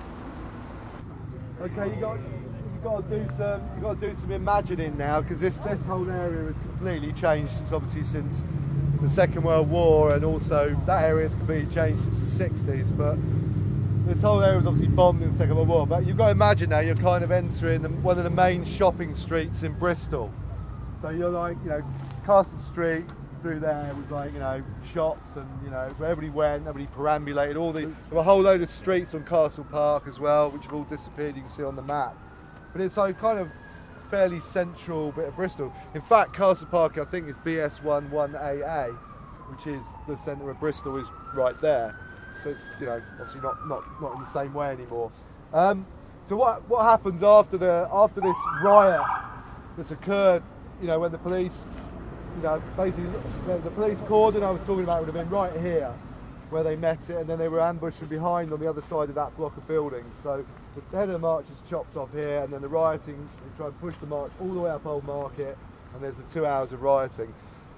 Okay, you got you got to do some you got to do some imagining now, because this this whole area has completely changed. It's obviously since the Second World War, and also that area has completely changed since the sixties. But this whole area was obviously bombed in the Second World War. But you've got to imagine now you're kind of entering the, one of the main shopping streets in Bristol. So you're like, you know, Castle Street through there was like, you know, shops, and you know, where everybody went, everybody perambulated. All the there were a whole load of streets on Castle Park as well, which have all disappeared. You can see on the map. But it's like kind of fairly central bit of Bristol. In fact, Castle Park, I think, is B S one one A A, which is the centre of Bristol, is right there. So it's, you know, obviously not not not in the same way anymore. Um, so what what happens after the after this riot that's occurred? You know, when the police, you know, basically the, the police cordon I was talking about would have been right here, where they met it, and then they were ambushed from behind on the other side of that block of buildings. So the head of the march is chopped off here, and then the rioting, they try and push the march all the way up Old Market, and there's the two hours of rioting.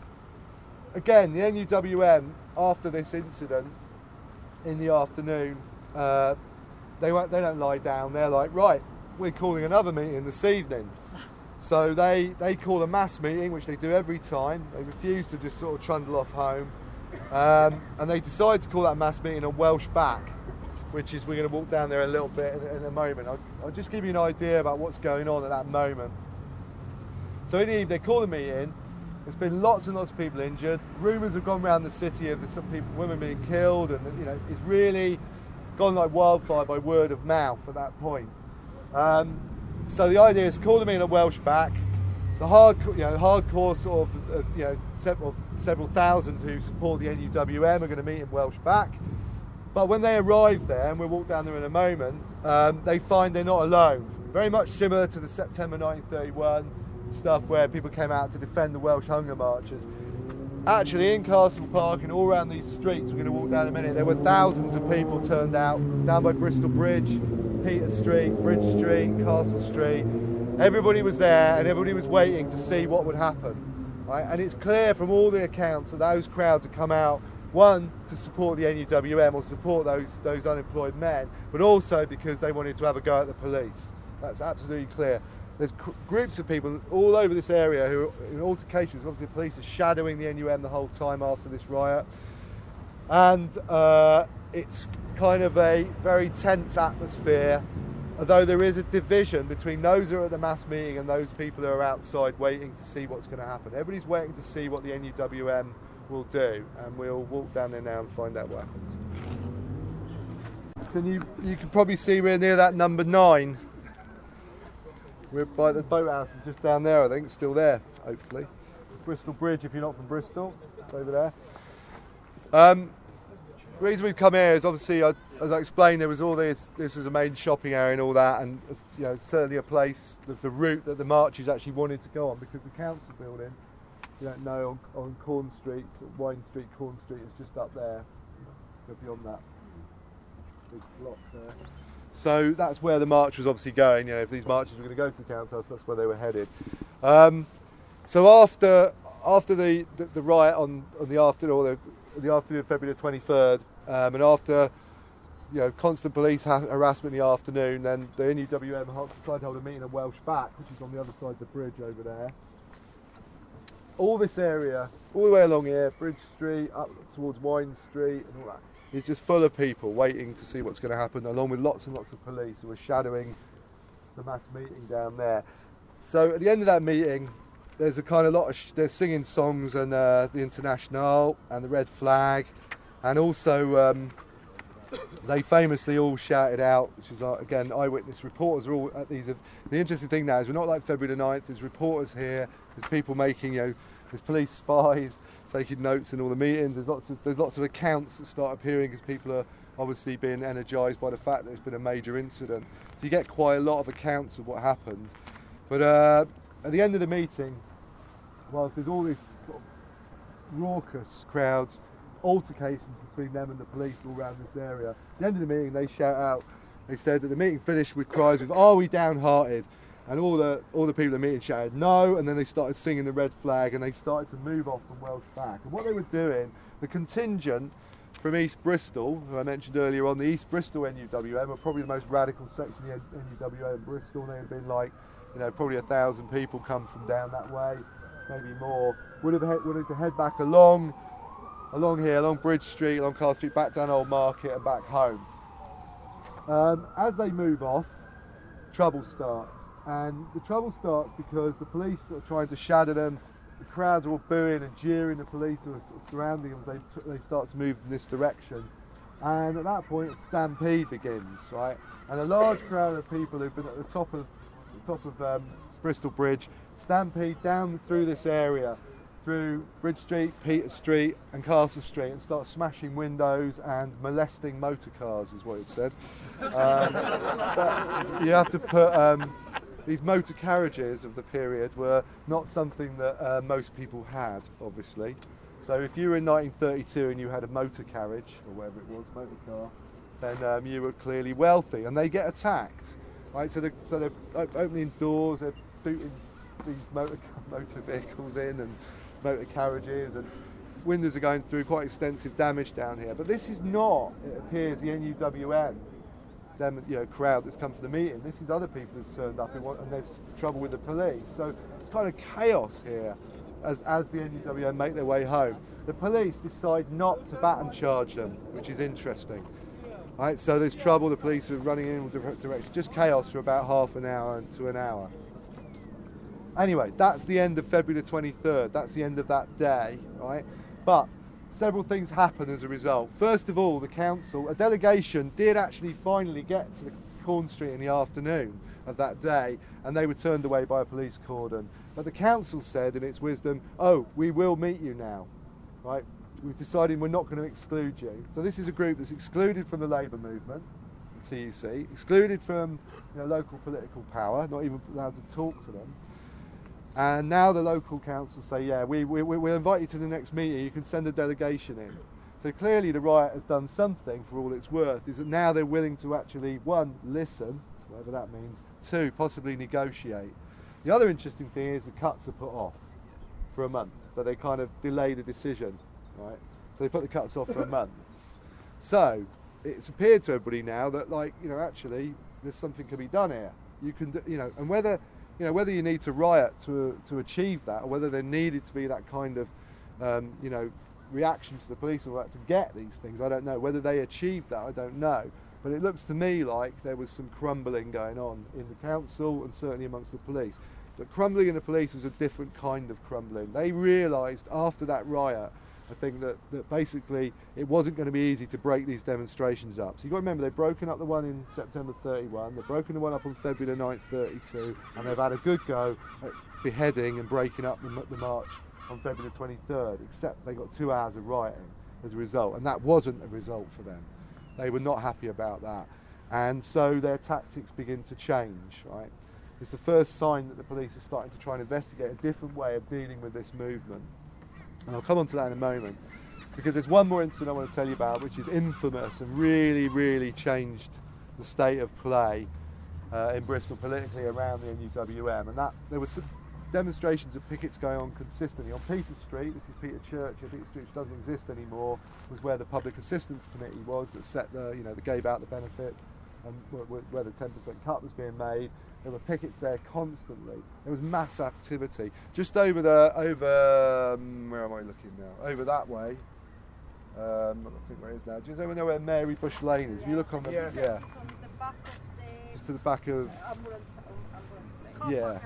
Again, the N U W M, after this incident, in the afternoon, uh, they won't, they don't lie down. They're like, right, we're calling another meeting this evening. So they, they call a mass meeting, which they do every time. They refuse to just sort of trundle off home. Um, and they decide to call that mass meeting on Welsh Back, which is, we're going to walk down there a little bit in, in a moment. I'll, I'll just give you an idea about what's going on at that moment. So in the evening, they call the meeting. There's been lots and lots of people injured. Rumours have gone around the city of some people, women being killed, and you know, it's really gone like wildfire by word of mouth at that point. Um, so the idea is to call the meeting on Welsh Back. The hardcore, you know, hardcore sort of, uh, you know, several, several thousand who support the N U W M are going to meet in Welsh Back. But when they arrive there, and we'll walk down there in a moment, um, they find they're not alone. Very much similar to the September nineteen thirty-one stuff where people came out to defend the Welsh hunger marches. Actually, in Castle Park and all around these streets, we're going to walk down in a minute, there were thousands of people turned out, down by Bristol Bridge, Peter Street, Bridge Street, Castle Street. Everybody was there, and everybody was waiting to see what would happen. Right? And it's clear from all the accounts that those crowds had come out, one, to support the N U W M or support those, those unemployed men, but also because they wanted to have a go at the police. That's absolutely clear. There's groups of people all over this area who are in altercations. Obviously the police are shadowing the N U M the whole time after this riot. and uh, it's kind of a very tense atmosphere, although there is a division between those who are at the mass meeting and those people who are outside waiting to see what's going to happen. Everybody's waiting to see what the N U W M will do, and we'll walk down there now and find out what happens. So you, you can probably see we're near that number nine. We're by the boathouse, is just down there, I think, it's still there, hopefully. Bristol Bridge, if you're not from Bristol, it's over there. Um, the reason we've come here is obviously, uh, as I explained, there was all this, this is a main shopping area and all that, and you know, certainly a place, the, the route that the marches actually wanted to go on, because the council building, you don't know, on, on Corn Street, Wine Street, Corn Street is just up there, go beyond that big block there. So that's where the march was obviously going. You know, if these marches were going to go to the council house, that's where they were headed. Um, so after after the, the, the riot on, on the afternoon, or the, the afternoon of February the twenty-third, um, and after you know constant police ha- harassment in the afternoon, then the N U W M decided to hold a meeting at Welsh Back, which is on the other side of the bridge over there. All this area, all the way along here, Bridge Street, up towards Wine Street and all that, is just full of people waiting to see what's going to happen, along with lots and lots of police who are shadowing the mass meeting down there. So at the end of that meeting, there's a kind of lot of, sh- they're singing songs, and uh, the International and the Red Flag, and also um, they famously all shouted out, which is uh, again, eyewitness reporters are all at these. Uh, the interesting thing now is we're not like February the ninth, there's reporters here, there's people making, you know, there's police spies taking notes in all the meetings. There's lots of there's lots of accounts that start appearing because people are obviously being energised by the fact that there's been a major incident. So you get quite a lot of accounts of what happened. But uh, at the end of the meeting, whilst there's all these sort of raucous crowds, altercations between them and the police all around this area, at the end of the meeting they shout out. They said that the meeting finished with cries of "Are we downhearted?" And all the all the people at the meeting shouted no, and then they started singing the Red Flag, and they started to move off from Welsh Back. And what they were doing, the contingent from East Bristol, who I mentioned earlier on, the East Bristol N U W M, were probably the most radical section of the N U W M in Bristol. They had been like, you know, probably a thousand people come from down that way, maybe more. Would have had, would have to head back along, along here, along Bridge Street, along Castle Street, back down Old Market and back home. Um, as they move off, trouble starts. And the trouble starts because the police are trying to shadow them. The crowds are all booing and jeering the police who are surrounding them as they, they start to move in this direction. And at that point, a stampede begins, right? And a large crowd of people who've been at the top of the top of um, Bristol Bridge stampede down through this area, through Bridge Street, Peter Street, and Castle Street, and start smashing windows and molesting motor cars, is what it said. Um, but you have to put. Um, These motor carriages of the period were not something that uh, most people had, obviously. So if you were in nineteen thirty-two and you had a motor carriage, or whatever it was, motor car, then um, you were clearly wealthy, and they get attacked, right? So, so they're opening doors, they're booting these motor, motor vehicles in, and motor carriages, and windows are going through quite extensive damage down here. But this is not, it appears, the N U W M. Them, you know, crowd that's come for the meeting. This is other people who've turned up and, want, and there's trouble with the police. So it's kind of chaos here as, as the N U W M make their way home. The police decide not to baton charge them, which is interesting. Right, so there's trouble, the police are running in all different directions, just chaos for about half an hour to an hour. Anyway, that's the end of February the twenty-third, that's the end of that day, right? But several things happen as a result. First of all, the council, a delegation did actually finally get to the Corn Street in the afternoon of that day, and they were turned away by a police cordon. But the council said in its wisdom, oh, we will meet you now, right? We've decided we're not going to exclude you. So this is a group that's excluded from the Labour movement, T U C, excluded from you know, local political power, not even allowed to talk to them. And now the local council say, yeah, we, we, we'll invite you to the next meeting, you can send a delegation in. So clearly the riot has done something for all it's worth, is that now they're willing to actually, one, listen, whatever that means, two, possibly negotiate. The other interesting thing is the cuts are put off for a month, so they kind of delay the decision, right? So they put the cuts off for a month. So it's appeared to everybody now that, like, you know, actually there's something can be done here. You can, do, you know, and whether You know, whether you need to riot to to achieve that, or whether there needed to be that kind of, um, you know, reaction to the police and all that to get these things. I don't know. Whether they achieved that, I don't know. But it looks to me like there was some crumbling going on in the council and certainly amongst the police. But crumbling in the police was a different kind of crumbling. They realised after that riot, I think, that, that basically it wasn't going to be easy to break these demonstrations up. So you've got to remember, they've broken up the one in September thirty-one, they've broken the one up on February the ninth, thirty-two, and they've had a good go at beheading and breaking up the, the march on February the twenty-third, except they got two hours of rioting as a result, and that wasn't a result for them. They were not happy about that. And so their tactics begin to change, right? It's the first sign that the police are starting to try and investigate a different way of dealing with this movement. And I'll come on to that in a moment, because there's one more incident I want to tell you about, which is infamous and really, really changed the state of play uh, in Bristol politically around the N U W M. And that there was some demonstrations of pickets going on consistently. On Peter Street, this is Peter Church, Peter Street, which doesn't exist anymore, was where the Public Assistance Committee was that set the, you know, that gave out the benefits, and where, where the ten percent cut was being made. There were pickets there constantly. There was mass activity. Just over the, over, um, where am I looking now? Over that way. Um, I think where it is now. Do you know where Mary Bush Lane is? Yeah. If you look on the, yeah. yeah. It's on the back of the Just to the back of, ambulance, ambulance place. yeah.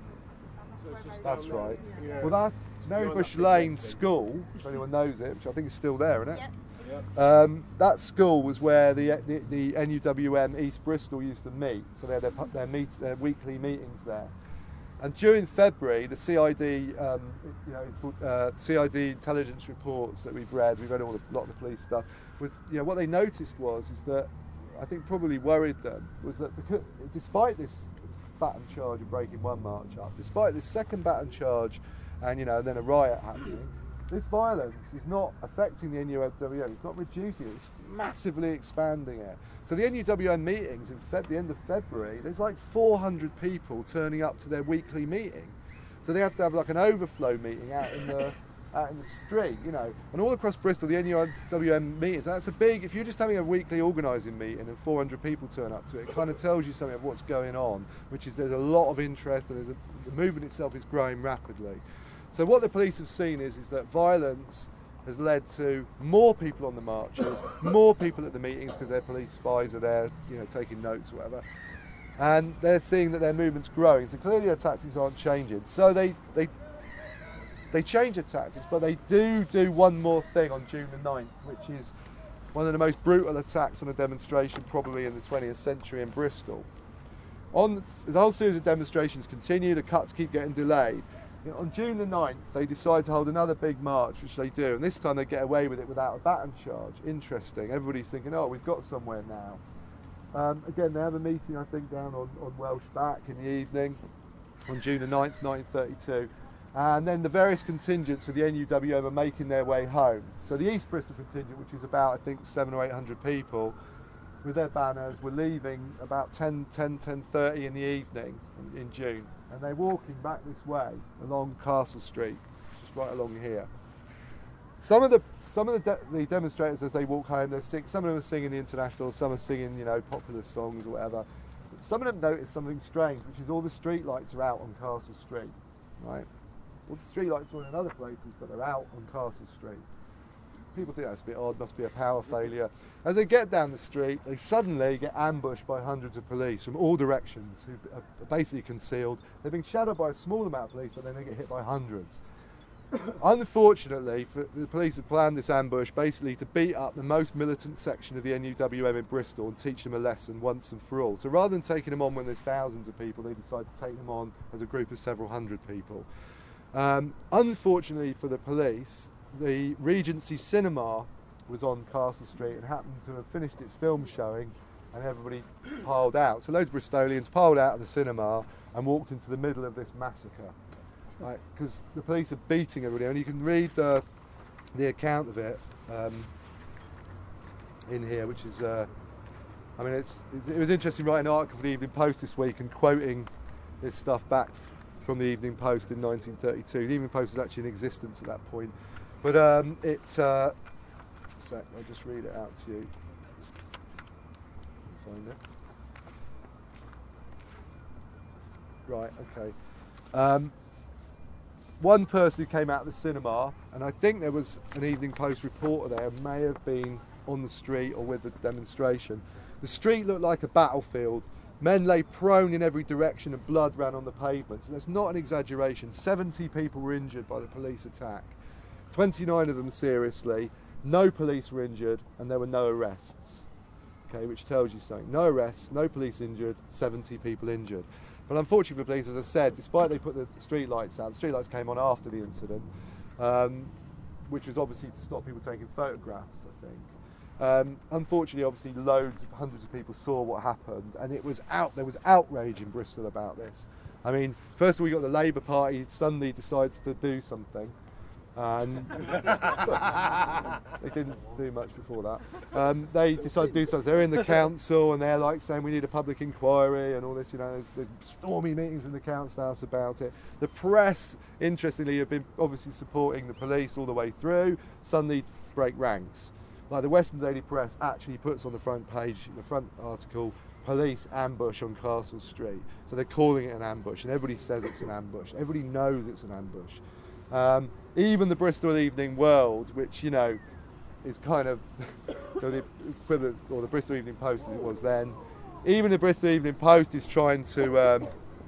So it's just That's down there. right. Yeah. Well, that Mary You're Bush that big Lane one thing. School, if anyone knows it, which I think is still there, isn't it? Yeah. Yep. Um, that school was where the, the the N U W M East Bristol used to meet, so they had their, pu- their, meet, their weekly meetings there. And during February, the C I D, um, you know, uh, C I D intelligence reports that we've read, we've read all the, a lot of the police stuff, was, you know, what they noticed was is that I think probably worried them was that because, despite this baton charge of breaking one march up, despite this second baton charge, and you know, and then a riot happening, this violence is not affecting the N U W M, it's not reducing it, it's massively expanding it. So the N U W M meetings in Feb- the end of February, there's like four hundred people turning up to their weekly meeting. So they have to have like an overflow meeting out in the out in the street, you know. And all across Bristol, the N U W M meetings, that's a big, if you're just having a weekly organising meeting and four hundred people turn up to it, it kind of tells you something of what's going on, which is there's a lot of interest and there's a, the movement itself is growing rapidly. So what the police have seen is, is that violence has led to more people on the marches, more people at the meetings because their police spies are there, you know, taking notes or whatever. And they're seeing that their movement's growing. So clearly their tactics aren't changing. So they, they, they change their tactics, but they do do one more thing on June the ninth, which is one of the most brutal attacks on a demonstration probably in the twentieth century in Bristol. On the whole series of demonstrations continue, the cuts keep getting delayed. You know, on June the ninth, they decide to hold another big march, which they do, and this time they get away with it without a baton charge. Interesting. Everybody's thinking, oh, we've got somewhere now. Um, again, they have a meeting, I think, down on, on Welsh Back in the evening on June the ninth, nineteen thirty-two. And then the various contingents of the N U W M are making their way home. So the East Bristol contingent, which is about, I think, seven or eight hundred people, with their banners, were leaving about ten, ten, ten thirty in the evening in, in June. And they're walking back this way along Castle Street, just right along here. Some of the some of the, de- the demonstrators, as they walk home, they're sing- some of them are singing the International, some are singing, you know, popular songs or whatever. But some of them notice something strange, which is all the street lights are out on Castle Street, right? All the street lights are on in other places, but they're out on Castle Street. People think that's a bit odd, must be a power failure. As they get down the street, they suddenly get ambushed by hundreds of police from all directions, who are basically concealed. They're being shadowed by a small amount of police, but then they get hit by hundreds. Unfortunately, for, the police had planned this ambush basically to beat up the most militant section of the N U W M in Bristol and teach them a lesson once and for all. So rather than taking them on when there's thousands of people, they decided to take them on as a group of several hundred people. Um, unfortunately for the police, the Regency Cinema was on Castle Street and happened to have finished its film showing, and everybody piled out. So loads of Bristolians piled out of the cinema and walked into the middle of this massacre, because right, the police are beating everybody. And you can read the the account of it um, in here, which is, uh, I mean, it's, it was interesting writing an article for the Evening Post this week and quoting this stuff back from the Evening Post in nineteen thirty-two. The Evening Post was actually in existence at that point. But um, it's, uh, just a sec, I'll just read it out to you. Find it. Right, okay. Um, one person who came out of the cinema, and I think there was an Evening Post reporter there, may have been on the street or with the demonstration. The street looked like a battlefield. Men lay prone in every direction and blood ran on the pavements. And that's not an exaggeration. seventy people were injured by the police attack. twenty-nine of them seriously. No police were injured and there were no arrests. Okay, which tells you something. No arrests, no police injured, seventy people injured. But unfortunately for the police, as I said, despite they put the street lights out, the street lights came on after the incident, um, which was obviously to stop people taking photographs, I think. Um, unfortunately, obviously, loads, hundreds of people saw what happened, and it was out. There was outrage in Bristol about this. I mean, first of all, we got the Labour Party suddenly decides to do something, and they didn't do much before that. Um, they decided to do something. They're in the council, and they're like saying we need a public inquiry and all this. You know, there's, there's stormy meetings in the council house about it. The press, interestingly, have been obviously supporting the police all the way through. Suddenly, break ranks. Like the Western Daily Press actually puts on the front page, the front article, police ambush on Castle Street. So they're calling it an ambush, and everybody says it's an ambush. Everybody knows it's an ambush. Um, even the Bristol Evening World, which, you know, is kind of the equivalent, or the Bristol Evening Post as it was then, even the Bristol Evening Post is trying to um,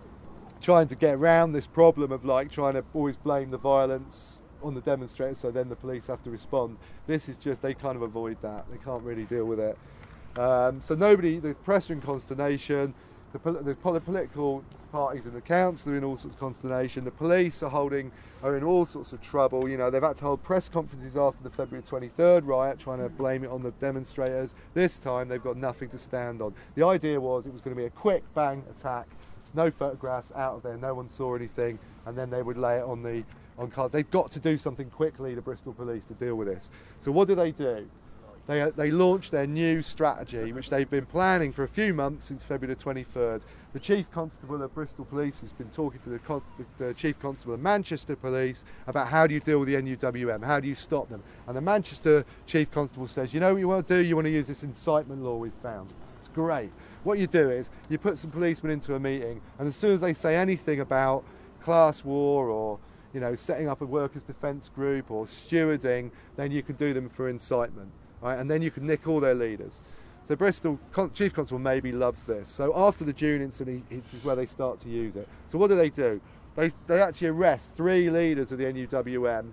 trying to get around this problem of like trying to always blame the violence on the demonstrators, so then the police have to respond. This is just, they kind of avoid that. They can't really deal with it. Um, so nobody, the press are in consternation, the, pol the, pol the political parties in the council are in all sorts of consternation, the police are holding, are in all sorts of trouble. You know, they've had to hold press conferences after the February twenty-third riot, trying to blame it on the demonstrators. This time they've got nothing to stand on. The idea was it was going to be a quick bang attack, no photographs out of there, no one saw anything, and then they would lay it on the on card. They've got to do something quickly, the Bristol police, to deal with this. So what do they do? They, uh, they launched their new strategy, which they've been planning for a few months since February the twenty-third. The Chief Constable of Bristol Police has been talking to the, con the, the Chief Constable of Manchester Police about how do you deal with the N U W M, how do you stop them? And the Manchester Chief Constable says, you know what you want to do? You want to use this incitement law we've found. It's great. What you do is you put some policemen into a meeting, and as soon as they say anything about class war or, you know, setting up a workers' defence group or stewarding, then you can do them for incitement, right? And then you can nick all their leaders. So Bristol Con Chief Constable maybe loves this. So after the June incident, this is where they start to use it. So what do they do? They, they actually arrest three leaders of the N U W M,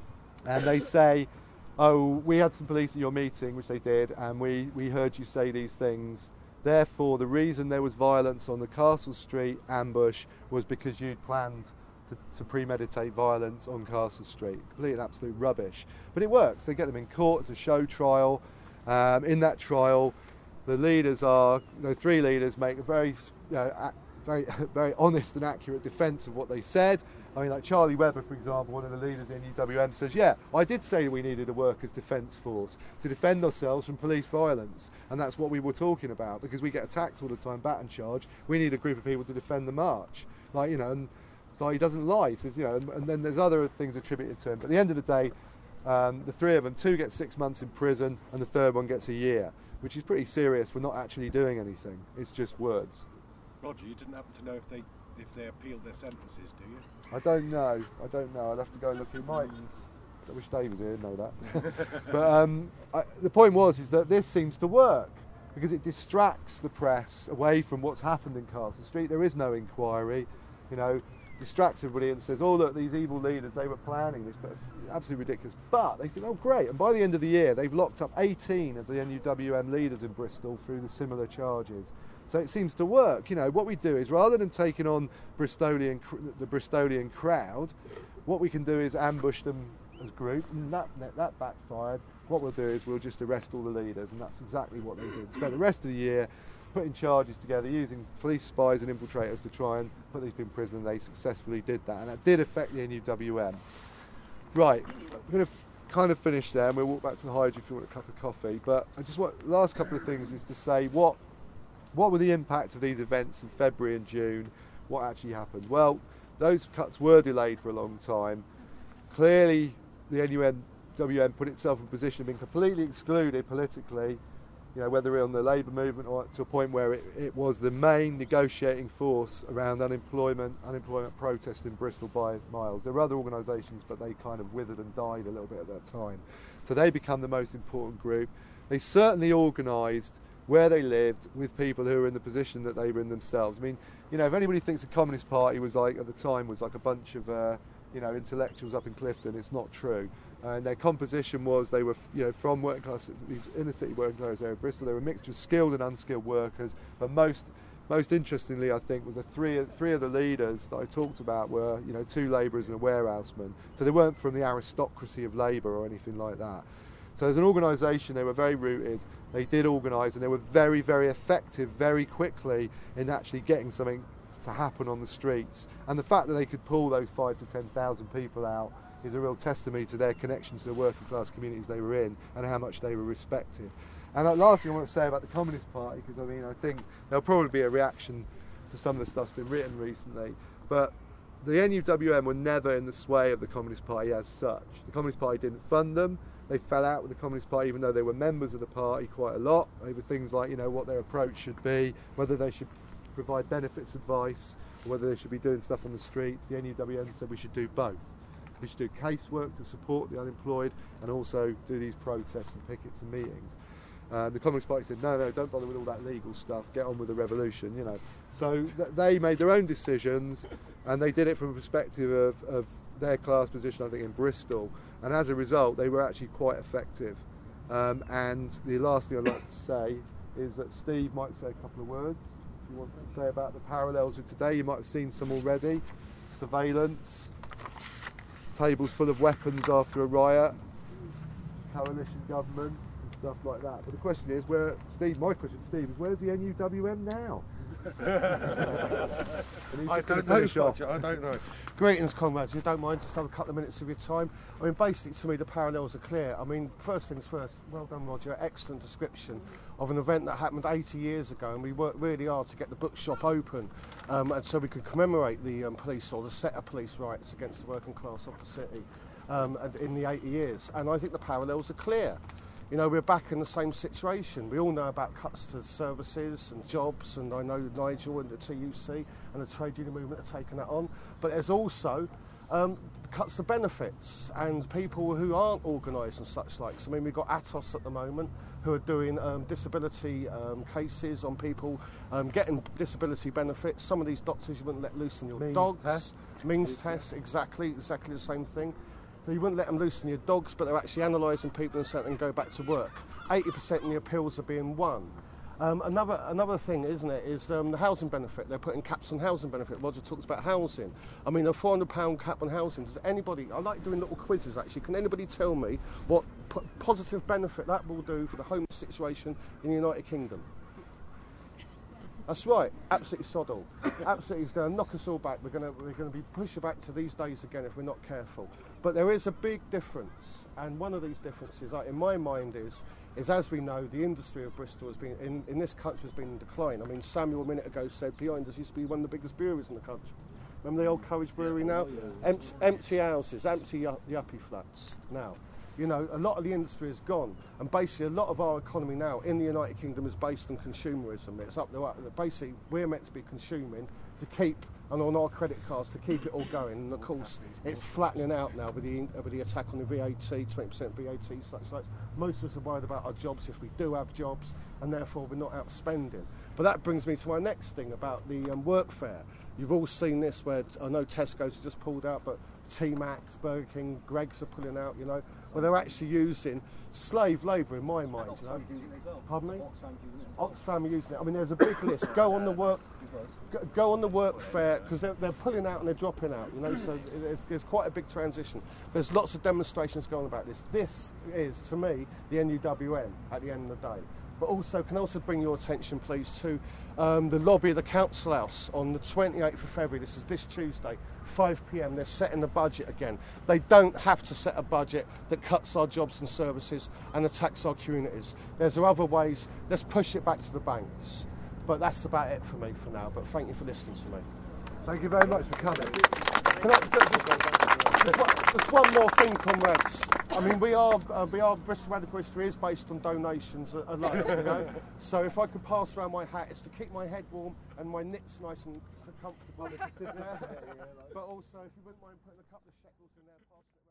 and they say, oh, we had some police at your meeting, which they did, and we, we heard you say these things. Therefore, the reason there was violence on the Castle Street ambush was because you'd planned to, to premeditate violence on Castle Street. Complete and absolute rubbish. But it works. They get them in court. It's a show trial. Um, in that trial, the leaders are, the three leaders make a very, you know, very, very honest and accurate defence of what they said. I mean, like Charlie Webber, for example, one of the leaders of the N U W M, says, yeah, I did say we needed a workers' defence force to defend ourselves from police violence. And that's what we were talking about, because we get attacked all the time, baton charge. We need a group of people to defend the march. Like, you know, and so he doesn't lie. He says, you know, and, and then there's other things attributed to him. But at the end of the day, um, the three of them, two get six months in prison, and the third one gets a year, which is pretty serious for not actually doing anything. It's just words. Roger, you didn't happen to know if they if they appealed their sentences, do you? I don't know. I don't know. I'd have to go and look. It might. I wish Dave was here. Know that. But um, I, the point was is that this seems to work because it distracts the press away from what's happened in Castle Street. There is no inquiry. You know, distracts everybody and says, "Oh, look, these evil leaders. They were planning this." But absolutely ridiculous. But they think, "Oh, great!" And by the end of the year, they've locked up eighteen of the N U W M leaders in Bristol through the similar charges. So it seems to work. You know, what we do is rather than taking on Bristolian, the Bristolian crowd, what we can do is ambush them as a group, and that, that backfired. What we'll do is we'll just arrest all the leaders, and that's exactly what they did. Spent the rest of the year putting charges together, using police spies and infiltrators to try and put these people in prison, and they successfully did that, and that did affect the N U W M. Right, I'm going to kind of finish there, and we'll walk back to the Hydra if you want a cup of coffee, but I just want, the last couple of things is to say what What were the impact of these events in February and June? What actually happened? Well, those cuts were delayed for a long time. Clearly, the N U W M put itself in a position of being completely excluded politically you know, whether on the labour movement or to a point where it, it was the main negotiating force around unemployment, unemployment protest in Bristol by miles. There were other organisations, but they kind of withered and died a little bit at that time. So they become the most important group. They certainly organised where they lived with people who were in the position that they were in themselves. I mean, you know, if anybody thinks the Communist Party was like, at the time, was like a bunch of, uh, you know, intellectuals up in Clifton, it's not true. And their composition was they were, you know, from working class, these inner city working class area of Bristol. They were a mixture of skilled and unskilled workers. But most, most interestingly, I think, were the three, three of the leaders that I talked about were, you know, two labourers and a warehouseman. So they weren't from the aristocracy of labour or anything like that. So as an organisation, they were very rooted. They did organise, and they were very, very effective, very quickly in actually getting something to happen on the streets. And the fact that they could pull those five to ten thousand people out is a real testimony to their connection to the working class communities they were in and how much they were respected. And the last thing I want to say about the Communist Party, because I mean I think there'll probably be a reaction to some of the stuff's been written recently, but the N U W M were never in the sway of the Communist Party as such. The Communist Party didn't fund them. They fell out with the Communist Party, even though they were members of the party quite a lot, over things like, you know, what their approach should be, whether they should provide benefits advice, or whether they should be doing stuff on the streets. The N U W M said we should do both. We should do casework to support the unemployed and also do these protests and pickets and meetings. Uh, the Communist Party said, no, no, don't bother with all that legal stuff, get on with the revolution, you know. So th they made their own decisions, and they did it from a perspective of, of their class position, I think, in Bristol. And as a result, they were actually quite effective. Um, and the last thing I'd like to say is that Steve might say a couple of words. If you want to say about the parallels with today, you might have seen some already. Surveillance, tables full of weapons after a riot, coalition government, and stuff like that. But the question is, where Steve? My question, Steve, is where's the N U W M now? I don't know, Roger, I don't know. Greetings, comrades. If you don't mind, just have a couple of minutes of your time. I mean, basically, to me, the parallels are clear. I mean, first things first, well done, Roger. Excellent description of an event that happened eighty years ago, and we worked really hard to get the bookshop open, um, and so we could commemorate the um, police, or the set of police rights against the working class of the city um, and in the eighty years. And I think the parallels are clear. You know, we're back in the same situation. We all know about cuts to services and jobs, and I know Nigel and the T U C and the trade union movement are taking that on. But there's also um, cuts to benefits and people who aren't organised and such like. So, I mean, we've got Atos at the moment who are doing um, disability um, cases on people um, getting disability benefits. Some of these doctors you wouldn't let loose on your Means dogs. test. Means tests, exactly, exactly the same thing. So you wouldn't let them loosen your dogs, but they're actually analysing people and saying they can go back to work. eighty percent of the appeals are being won. Um, another another thing, isn't it, is um, the housing benefit. They're putting caps on housing benefit. Roger talks about housing. I mean, a four hundred pound cap on housing. Does anybody, I like doing little quizzes actually, can anybody tell me what p positive benefit that will do for the homeless situation in the United Kingdom? That's right, absolutely sod all. Absolutely, it's going to knock us all back. We're going to we're going to be pushed back to these days again if we're not careful. But there is a big difference, and one of these differences, like, in my mind, is is as we know, the industry of Bristol has been in in this country has been in decline. I mean, Samuel a minute ago said behind us used to be one of the biggest breweries in the country. Remember the old Courage Brewery now? Empty, empty houses, empty yuppie flats now. You know, a lot of the industry is gone, and basically a lot of our economy now in the United Kingdom is based on consumerism. It's up there. Basically, we're meant to be consuming to keep, and on our credit cards to keep it all going. And of course, it's flattening out now with the with the attack on the V A T, twenty percent V A T, such like. Most of us are worried about our jobs if we do have jobs, and therefore we're not out spending. But that brings me to my next thing about the um, workfare. You've all seen this, where I know Tesco's have just pulled out, but T-Max, Burger King, Greggs are pulling out, you know, where they're actually using slave labour in my mind, you know. Pardon me? Oxfam are using it. I mean, there's a big list. Go on the work, go, go on the workfare, because they're, they're pulling out and they're dropping out, you know, so there's, there's quite a big transition. There's lots of demonstrations going about this. This is, to me, the N U W M at the end of the day. But also, can I also bring your attention, please, to um, the lobby of the Council House on the twenty-eighth of February. This is this Tuesday, five p m. They're setting the budget again. They don't have to set a budget that cuts our jobs and services and attacks our communities. There's other ways. Let's push it back to the banks. But that's about it for me for now. But thank you for listening to me. Thank you very much for coming. Can I, just, just one more thing, comrades. I mean, we are, uh, we are, Bristol Radical History is based on donations a- alone, you know. So if I could pass around my hat, it's to keep my head warm and my knits nice and comfortable. Yeah. But also, if you wouldn't mind putting a couple of shekels in there, passing it.